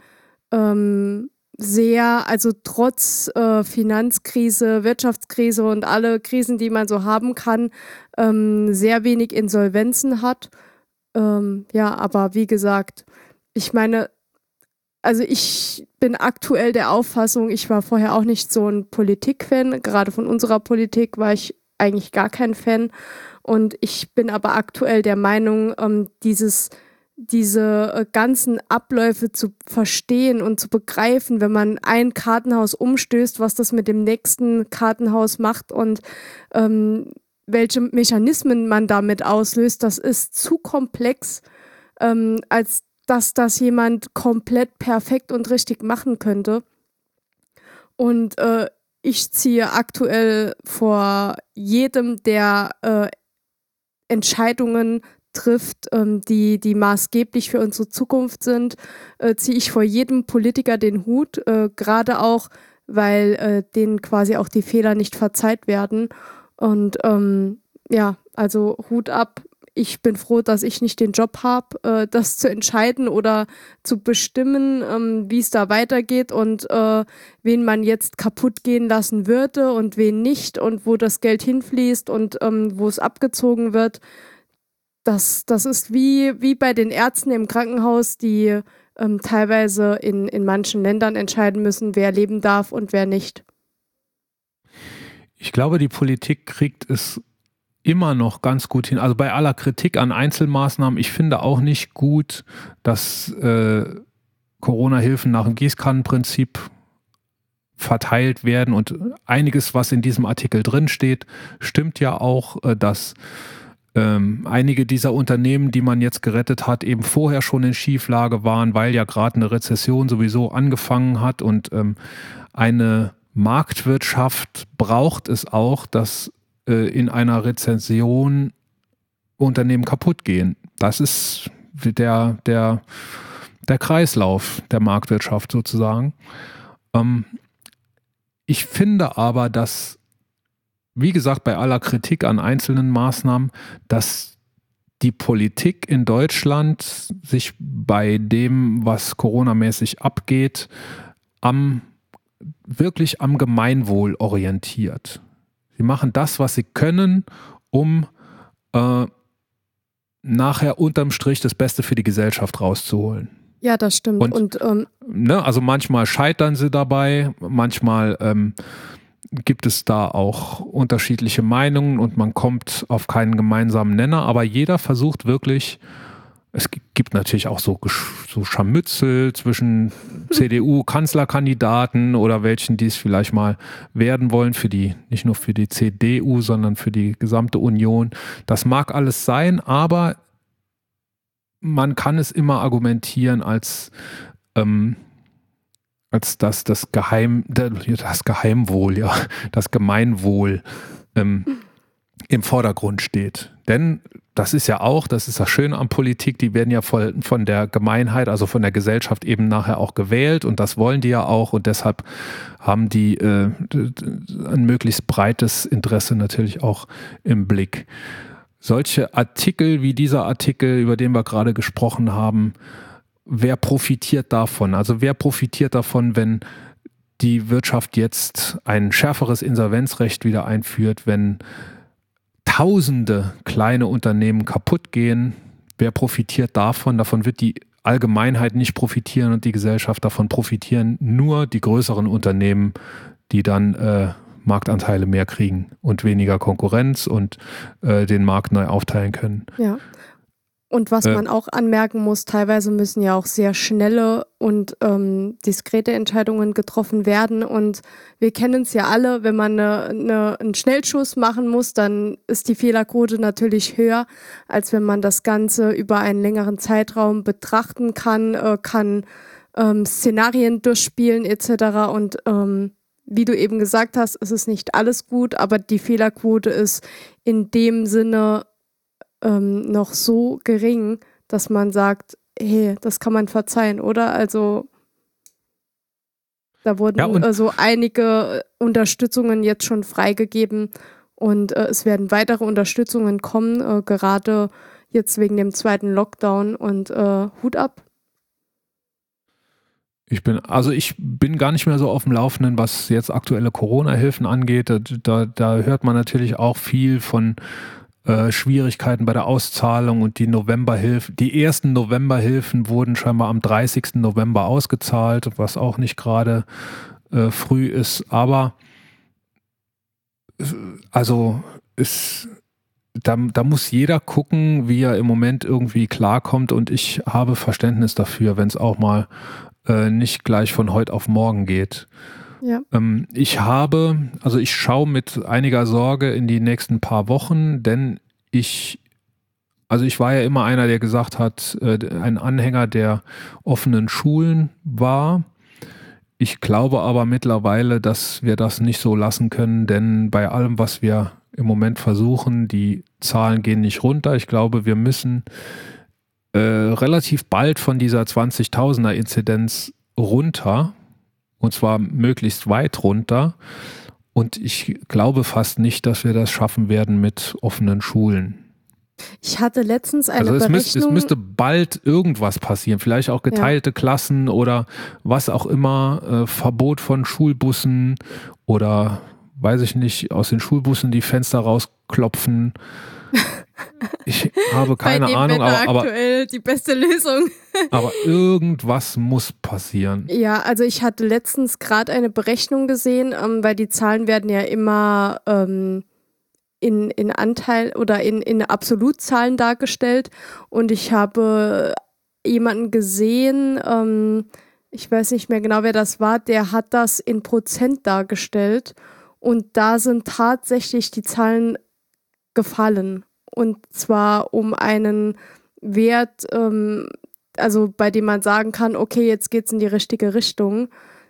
sehr, also trotz Finanzkrise, Wirtschaftskrise und alle Krisen, die man so haben kann, sehr wenig Insolvenzen hat. Ja, aber wie gesagt, ich meine, also ich bin aktuell der Auffassung, ich war vorher auch nicht so ein Politik-Fan, gerade von unserer Politik war ich eigentlich gar kein Fan und ich bin aber aktuell der Meinung, diese ganzen Abläufe zu verstehen und zu begreifen, wenn man ein Kartenhaus umstößt, was das mit dem nächsten Kartenhaus macht und welche Mechanismen man damit auslöst, das ist zu komplex, als dass das jemand komplett perfekt und richtig machen könnte. Und ich ziehe aktuell vor jedem, der Entscheidungen trifft, die maßgeblich für unsere Zukunft sind, ziehe ich vor jedem Politiker den Hut, gerade auch, weil denen quasi auch die Fehler nicht verzeiht werden. Und ja, also Hut ab. Ich bin froh, dass ich nicht den Job habe, das zu entscheiden oder zu bestimmen, wie es da weitergeht und wen man jetzt kaputt gehen lassen würde und wen nicht und wo das Geld hinfließt und wo es abgezogen wird. Das ist wie bei den Ärzten im Krankenhaus, die teilweise in manchen Ländern entscheiden müssen, wer leben darf und wer nicht. Ich glaube, die Politik kriegt es immer noch ganz gut hin. Also bei aller Kritik an Einzelmaßnahmen, ich finde auch nicht gut, dass Corona-Hilfen nach dem Gießkannenprinzip verteilt werden und einiges, was in diesem Artikel drin steht, stimmt ja auch, dass einige dieser Unternehmen, die man jetzt gerettet hat, eben vorher schon in Schieflage waren, weil ja gerade eine Rezession sowieso angefangen hat und eine Marktwirtschaft braucht es auch, dass in einer Rezession Unternehmen kaputt gehen. Das ist der Kreislauf der Marktwirtschaft sozusagen. Ich finde aber, dass, wie gesagt, bei aller Kritik an einzelnen Maßnahmen, dass die Politik in Deutschland sich bei dem, was coronamäßig abgeht, wirklich am Gemeinwohl orientiert. Sie machen das, was sie können, um nachher unterm Strich das Beste für die Gesellschaft rauszuholen. Ja, das stimmt. Und also manchmal scheitern sie dabei, manchmal gibt es da auch unterschiedliche Meinungen und man kommt auf keinen gemeinsamen Nenner, aber jeder versucht wirklich. Es gibt natürlich auch so Scharmützel zwischen CDU-Kanzlerkandidaten oder welchen, die es vielleicht mal werden wollen, nicht nur für die CDU, sondern für die gesamte Union. Das mag alles sein, aber man kann es immer argumentieren als dass das Geheimwohl, ja, das Gemeinwohl im Vordergrund steht. Denn das ist das Schöne an Politik, die werden ja von der Gemeinheit, also von der Gesellschaft eben nachher auch gewählt und das wollen die ja auch und deshalb haben die ein möglichst breites Interesse natürlich auch im Blick. Solche Artikel wie dieser Artikel, über den wir gerade gesprochen haben, wer profitiert davon? Also wer profitiert davon, wenn die Wirtschaft jetzt ein schärferes Insolvenzrecht wieder einführt, wenn Tausende kleine Unternehmen kaputt gehen? Wer profitiert davon? Davon wird die Allgemeinheit nicht profitieren und die Gesellschaft, davon profitieren nur die größeren Unternehmen, die dann Marktanteile mehr kriegen und weniger Konkurrenz und den Markt neu aufteilen können. Ja. Und was man auch anmerken muss, teilweise müssen ja auch sehr schnelle und diskrete Entscheidungen getroffen werden. Und wir kennen es ja alle, wenn man einen Schnellschuss machen muss, dann ist die Fehlerquote natürlich höher, als wenn man das Ganze über einen längeren Zeitraum betrachten kann Szenarien durchspielen etc. Und wie du eben gesagt hast, es ist nicht alles gut, aber die Fehlerquote ist in dem Sinne noch so gering, dass man sagt, hey, das kann man verzeihen, oder? Also da wurden so einige Unterstützungen jetzt schon freigegeben und es werden weitere Unterstützungen kommen, gerade jetzt wegen dem zweiten Lockdown und Hut ab. Ich bin gar nicht mehr so auf dem Laufenden, was jetzt aktuelle Corona-Hilfen angeht. Da hört man natürlich auch viel von Schwierigkeiten bei der Auszahlung und die ersten Novemberhilfen wurden scheinbar am 30. November ausgezahlt, was auch nicht gerade früh ist, aber also da muss jeder gucken, wie er im Moment irgendwie klarkommt, und ich habe Verständnis dafür, wenn es auch mal nicht gleich von heute auf morgen geht. Ja. Ich schaue mit einiger Sorge in die nächsten paar Wochen, denn ich war ja immer einer, der gesagt hat, ein Anhänger der offenen Schulen war. Ich glaube aber mittlerweile, dass wir das nicht so lassen können, denn bei allem, was wir im Moment versuchen, die Zahlen gehen nicht runter. Ich glaube, wir müssen relativ bald von dieser 20.000er Inzidenz runter, und zwar möglichst weit runter. Und ich glaube fast nicht, dass wir das schaffen werden mit offenen Schulen. Ich hatte letztens eine Berechnung. Es müsste bald irgendwas passieren, vielleicht auch geteilte Klassen oder was auch immer, Verbot von Schulbussen oder, weiß ich nicht, aus den Schulbussen die Fenster rausklopfen. Ich habe keine Ahnung, aber aktuell die beste Lösung. Aber irgendwas muss passieren. Ja, also ich hatte letztens gerade eine Berechnung gesehen, weil die Zahlen werden ja immer in Anteil oder in Absolutzahlen dargestellt, und ich habe jemanden gesehen, ich weiß nicht mehr genau, wer das war, der hat das in Prozent dargestellt, und da sind tatsächlich die Zahlen gefallen, und zwar um einen Wert, also bei dem man sagen kann, okay, jetzt geht's in die richtige Richtung.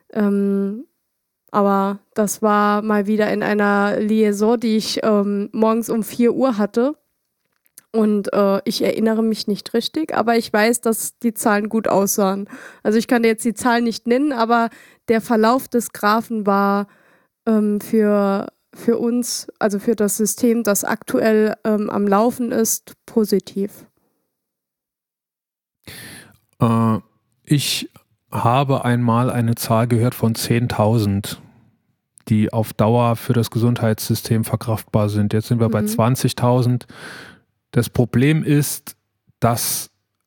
Aber das war mal wieder in einer Liaison, die ich morgens um 4 Uhr hatte. Und ich erinnere mich nicht richtig, aber ich weiß, dass die Zahlen gut aussahen. Also ich kann dir jetzt die Zahlen nicht nennen, aber der Verlauf des Graphen war für uns, also für das System, das aktuell am Laufen ist, positiv. Ich habe einmal eine Zahl gehört von 10.000, die auf Dauer für das Gesundheitssystem verkraftbar sind. Jetzt sind wir bei 20.000. Das Problem ist, dass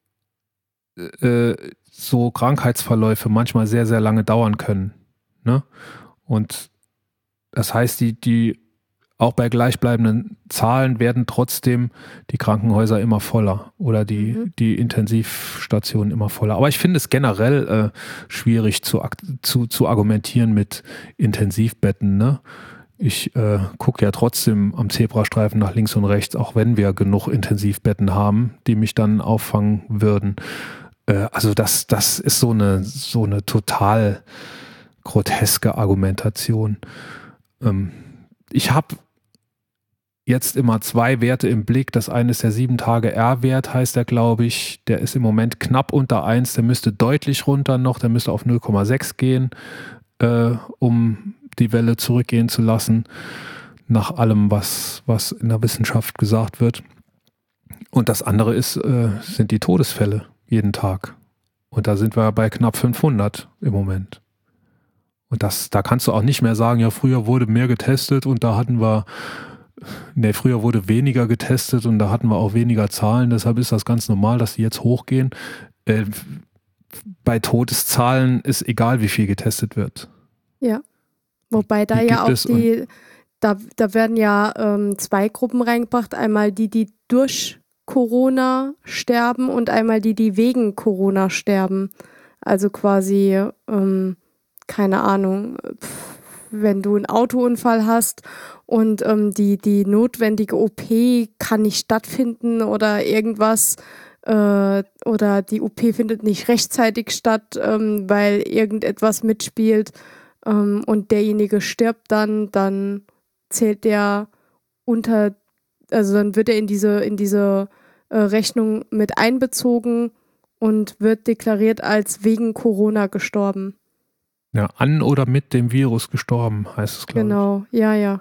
so Krankheitsverläufe manchmal sehr, sehr lange dauern können. Ne? Und das heißt, die auch bei gleichbleibenden Zahlen werden trotzdem die Krankenhäuser immer voller oder die Intensivstationen immer voller. Aber ich finde es generell schwierig zu argumentieren mit Intensivbetten. Ne? Ich gucke ja trotzdem am Zebrastreifen nach links und rechts, auch wenn wir genug Intensivbetten haben, die mich dann auffangen würden. Also das ist so eine total groteske Argumentation. Ich habe jetzt immer 2 Werte im Blick. Das eine ist der 7-Tage-R-Wert, heißt der, glaube ich. Der ist im Moment knapp unter 1. Der müsste deutlich runter noch. Der müsste auf 0,6 gehen, um die Welle zurückgehen zu lassen, nach allem, was in der Wissenschaft gesagt wird. Und das andere sind die Todesfälle jeden Tag. Und da sind wir bei knapp 500 im Moment. Und da kannst du auch nicht mehr sagen, ja, früher wurde mehr getestet und früher wurde weniger getestet und da hatten wir auch weniger Zahlen, deshalb ist das ganz normal, dass die jetzt hochgehen. Bei Todeszahlen ist egal, wie viel getestet wird. Ja, wobei da ja auch da werden ja 2 Gruppen reingebracht, einmal die durch Corona sterben und einmal die wegen Corona sterben. Also quasi keine Ahnung, wenn du einen Autounfall hast und die notwendige OP kann nicht stattfinden oder irgendwas oder die OP findet nicht rechtzeitig statt, weil irgendetwas mitspielt und derjenige stirbt dann zählt der dann wird er in diese Rechnung mit einbezogen und wird deklariert als wegen Corona gestorben. Ja, an oder mit dem Virus gestorben, heißt es, glaube ich. Genau, ja.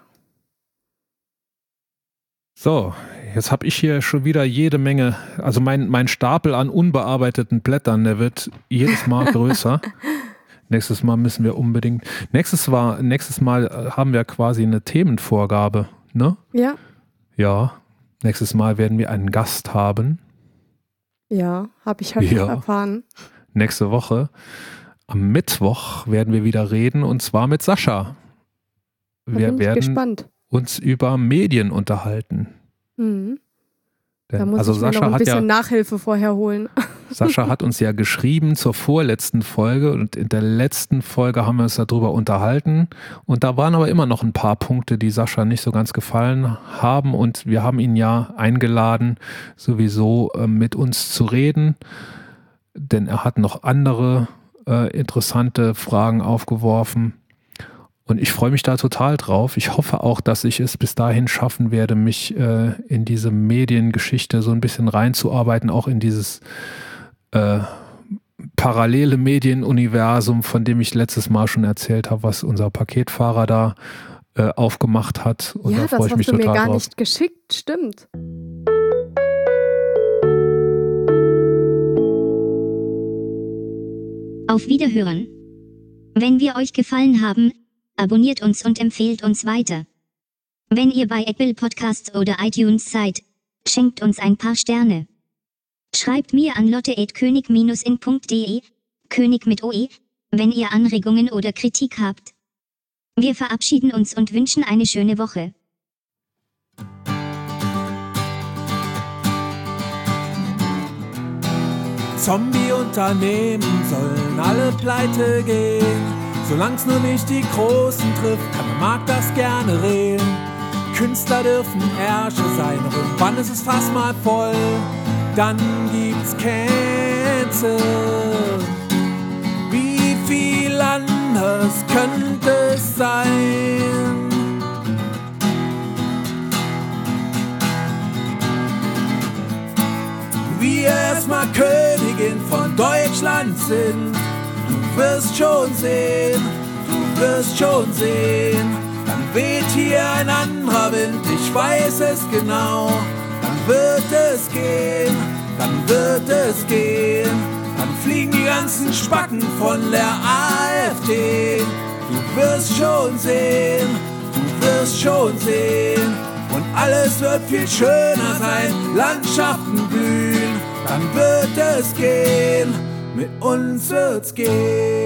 So, jetzt habe ich hier schon wieder jede Menge, also mein Stapel an unbearbeiteten Blättern, der wird jedes Mal größer. Nächstes Mal müssen wir unbedingt, nächstes Mal haben wir quasi eine Themenvorgabe, ne? Ja. Ja, Nächstes Mal werden wir einen Gast haben. Ja, habe ich heute erfahren. Nächste Woche. Am Mittwoch werden wir wieder reden und zwar mit Sascha. Wir werden uns über Medien unterhalten. Mhm. Da muss ich mir noch ein bisschen Nachhilfe vorher holen. Sascha hat uns ja geschrieben zur vorletzten Folge und in der letzten Folge haben wir uns darüber unterhalten und da waren aber immer noch ein paar Punkte, die Sascha nicht so ganz gefallen haben und wir haben ihn ja eingeladen, sowieso mit uns zu reden, denn er hat noch andere interessante Fragen aufgeworfen. Und ich freue mich da total drauf. Ich hoffe auch, dass ich es bis dahin schaffen werde, mich in diese Mediengeschichte so ein bisschen reinzuarbeiten, auch in dieses parallele Medienuniversum, von dem ich letztes Mal schon erzählt habe, was unser Paketfahrer da aufgemacht hat. Und da freue ich mich total drauf. Ja, das hast du mir gar nicht geschickt, stimmt. Auf Wiederhören. Wenn wir euch gefallen haben, abonniert uns und empfehlt uns weiter. Wenn ihr bei Apple Podcasts oder iTunes seid, schenkt uns ein paar Sterne. Schreibt mir an lotte@könig-in.de, König mit OE, wenn ihr Anregungen oder Kritik habt. Wir verabschieden uns und wünschen eine schöne Woche. Zombie-Unternehmen sollen alle pleite gehen. Solang's nur nicht die Großen trifft, kann der Markt das gerne regeln. Künstler dürfen Herrscher sein, und irgendwann ist es fast mal voll. Dann gibt's Cancel. Wie viel anders könnte es sein? Wir erstmal Königin von Deutschland sind. Du wirst schon sehen, du wirst schon sehen. Dann weht hier ein anderer Wind, ich weiß es genau. Dann wird es gehen, dann wird es gehen. Dann fliegen die ganzen Spacken von der AfD. Du wirst schon sehen, du wirst schon sehen. Und alles wird viel schöner sein, Landschaften blühen. Dann wird es gehen. Mit uns wird's gehen.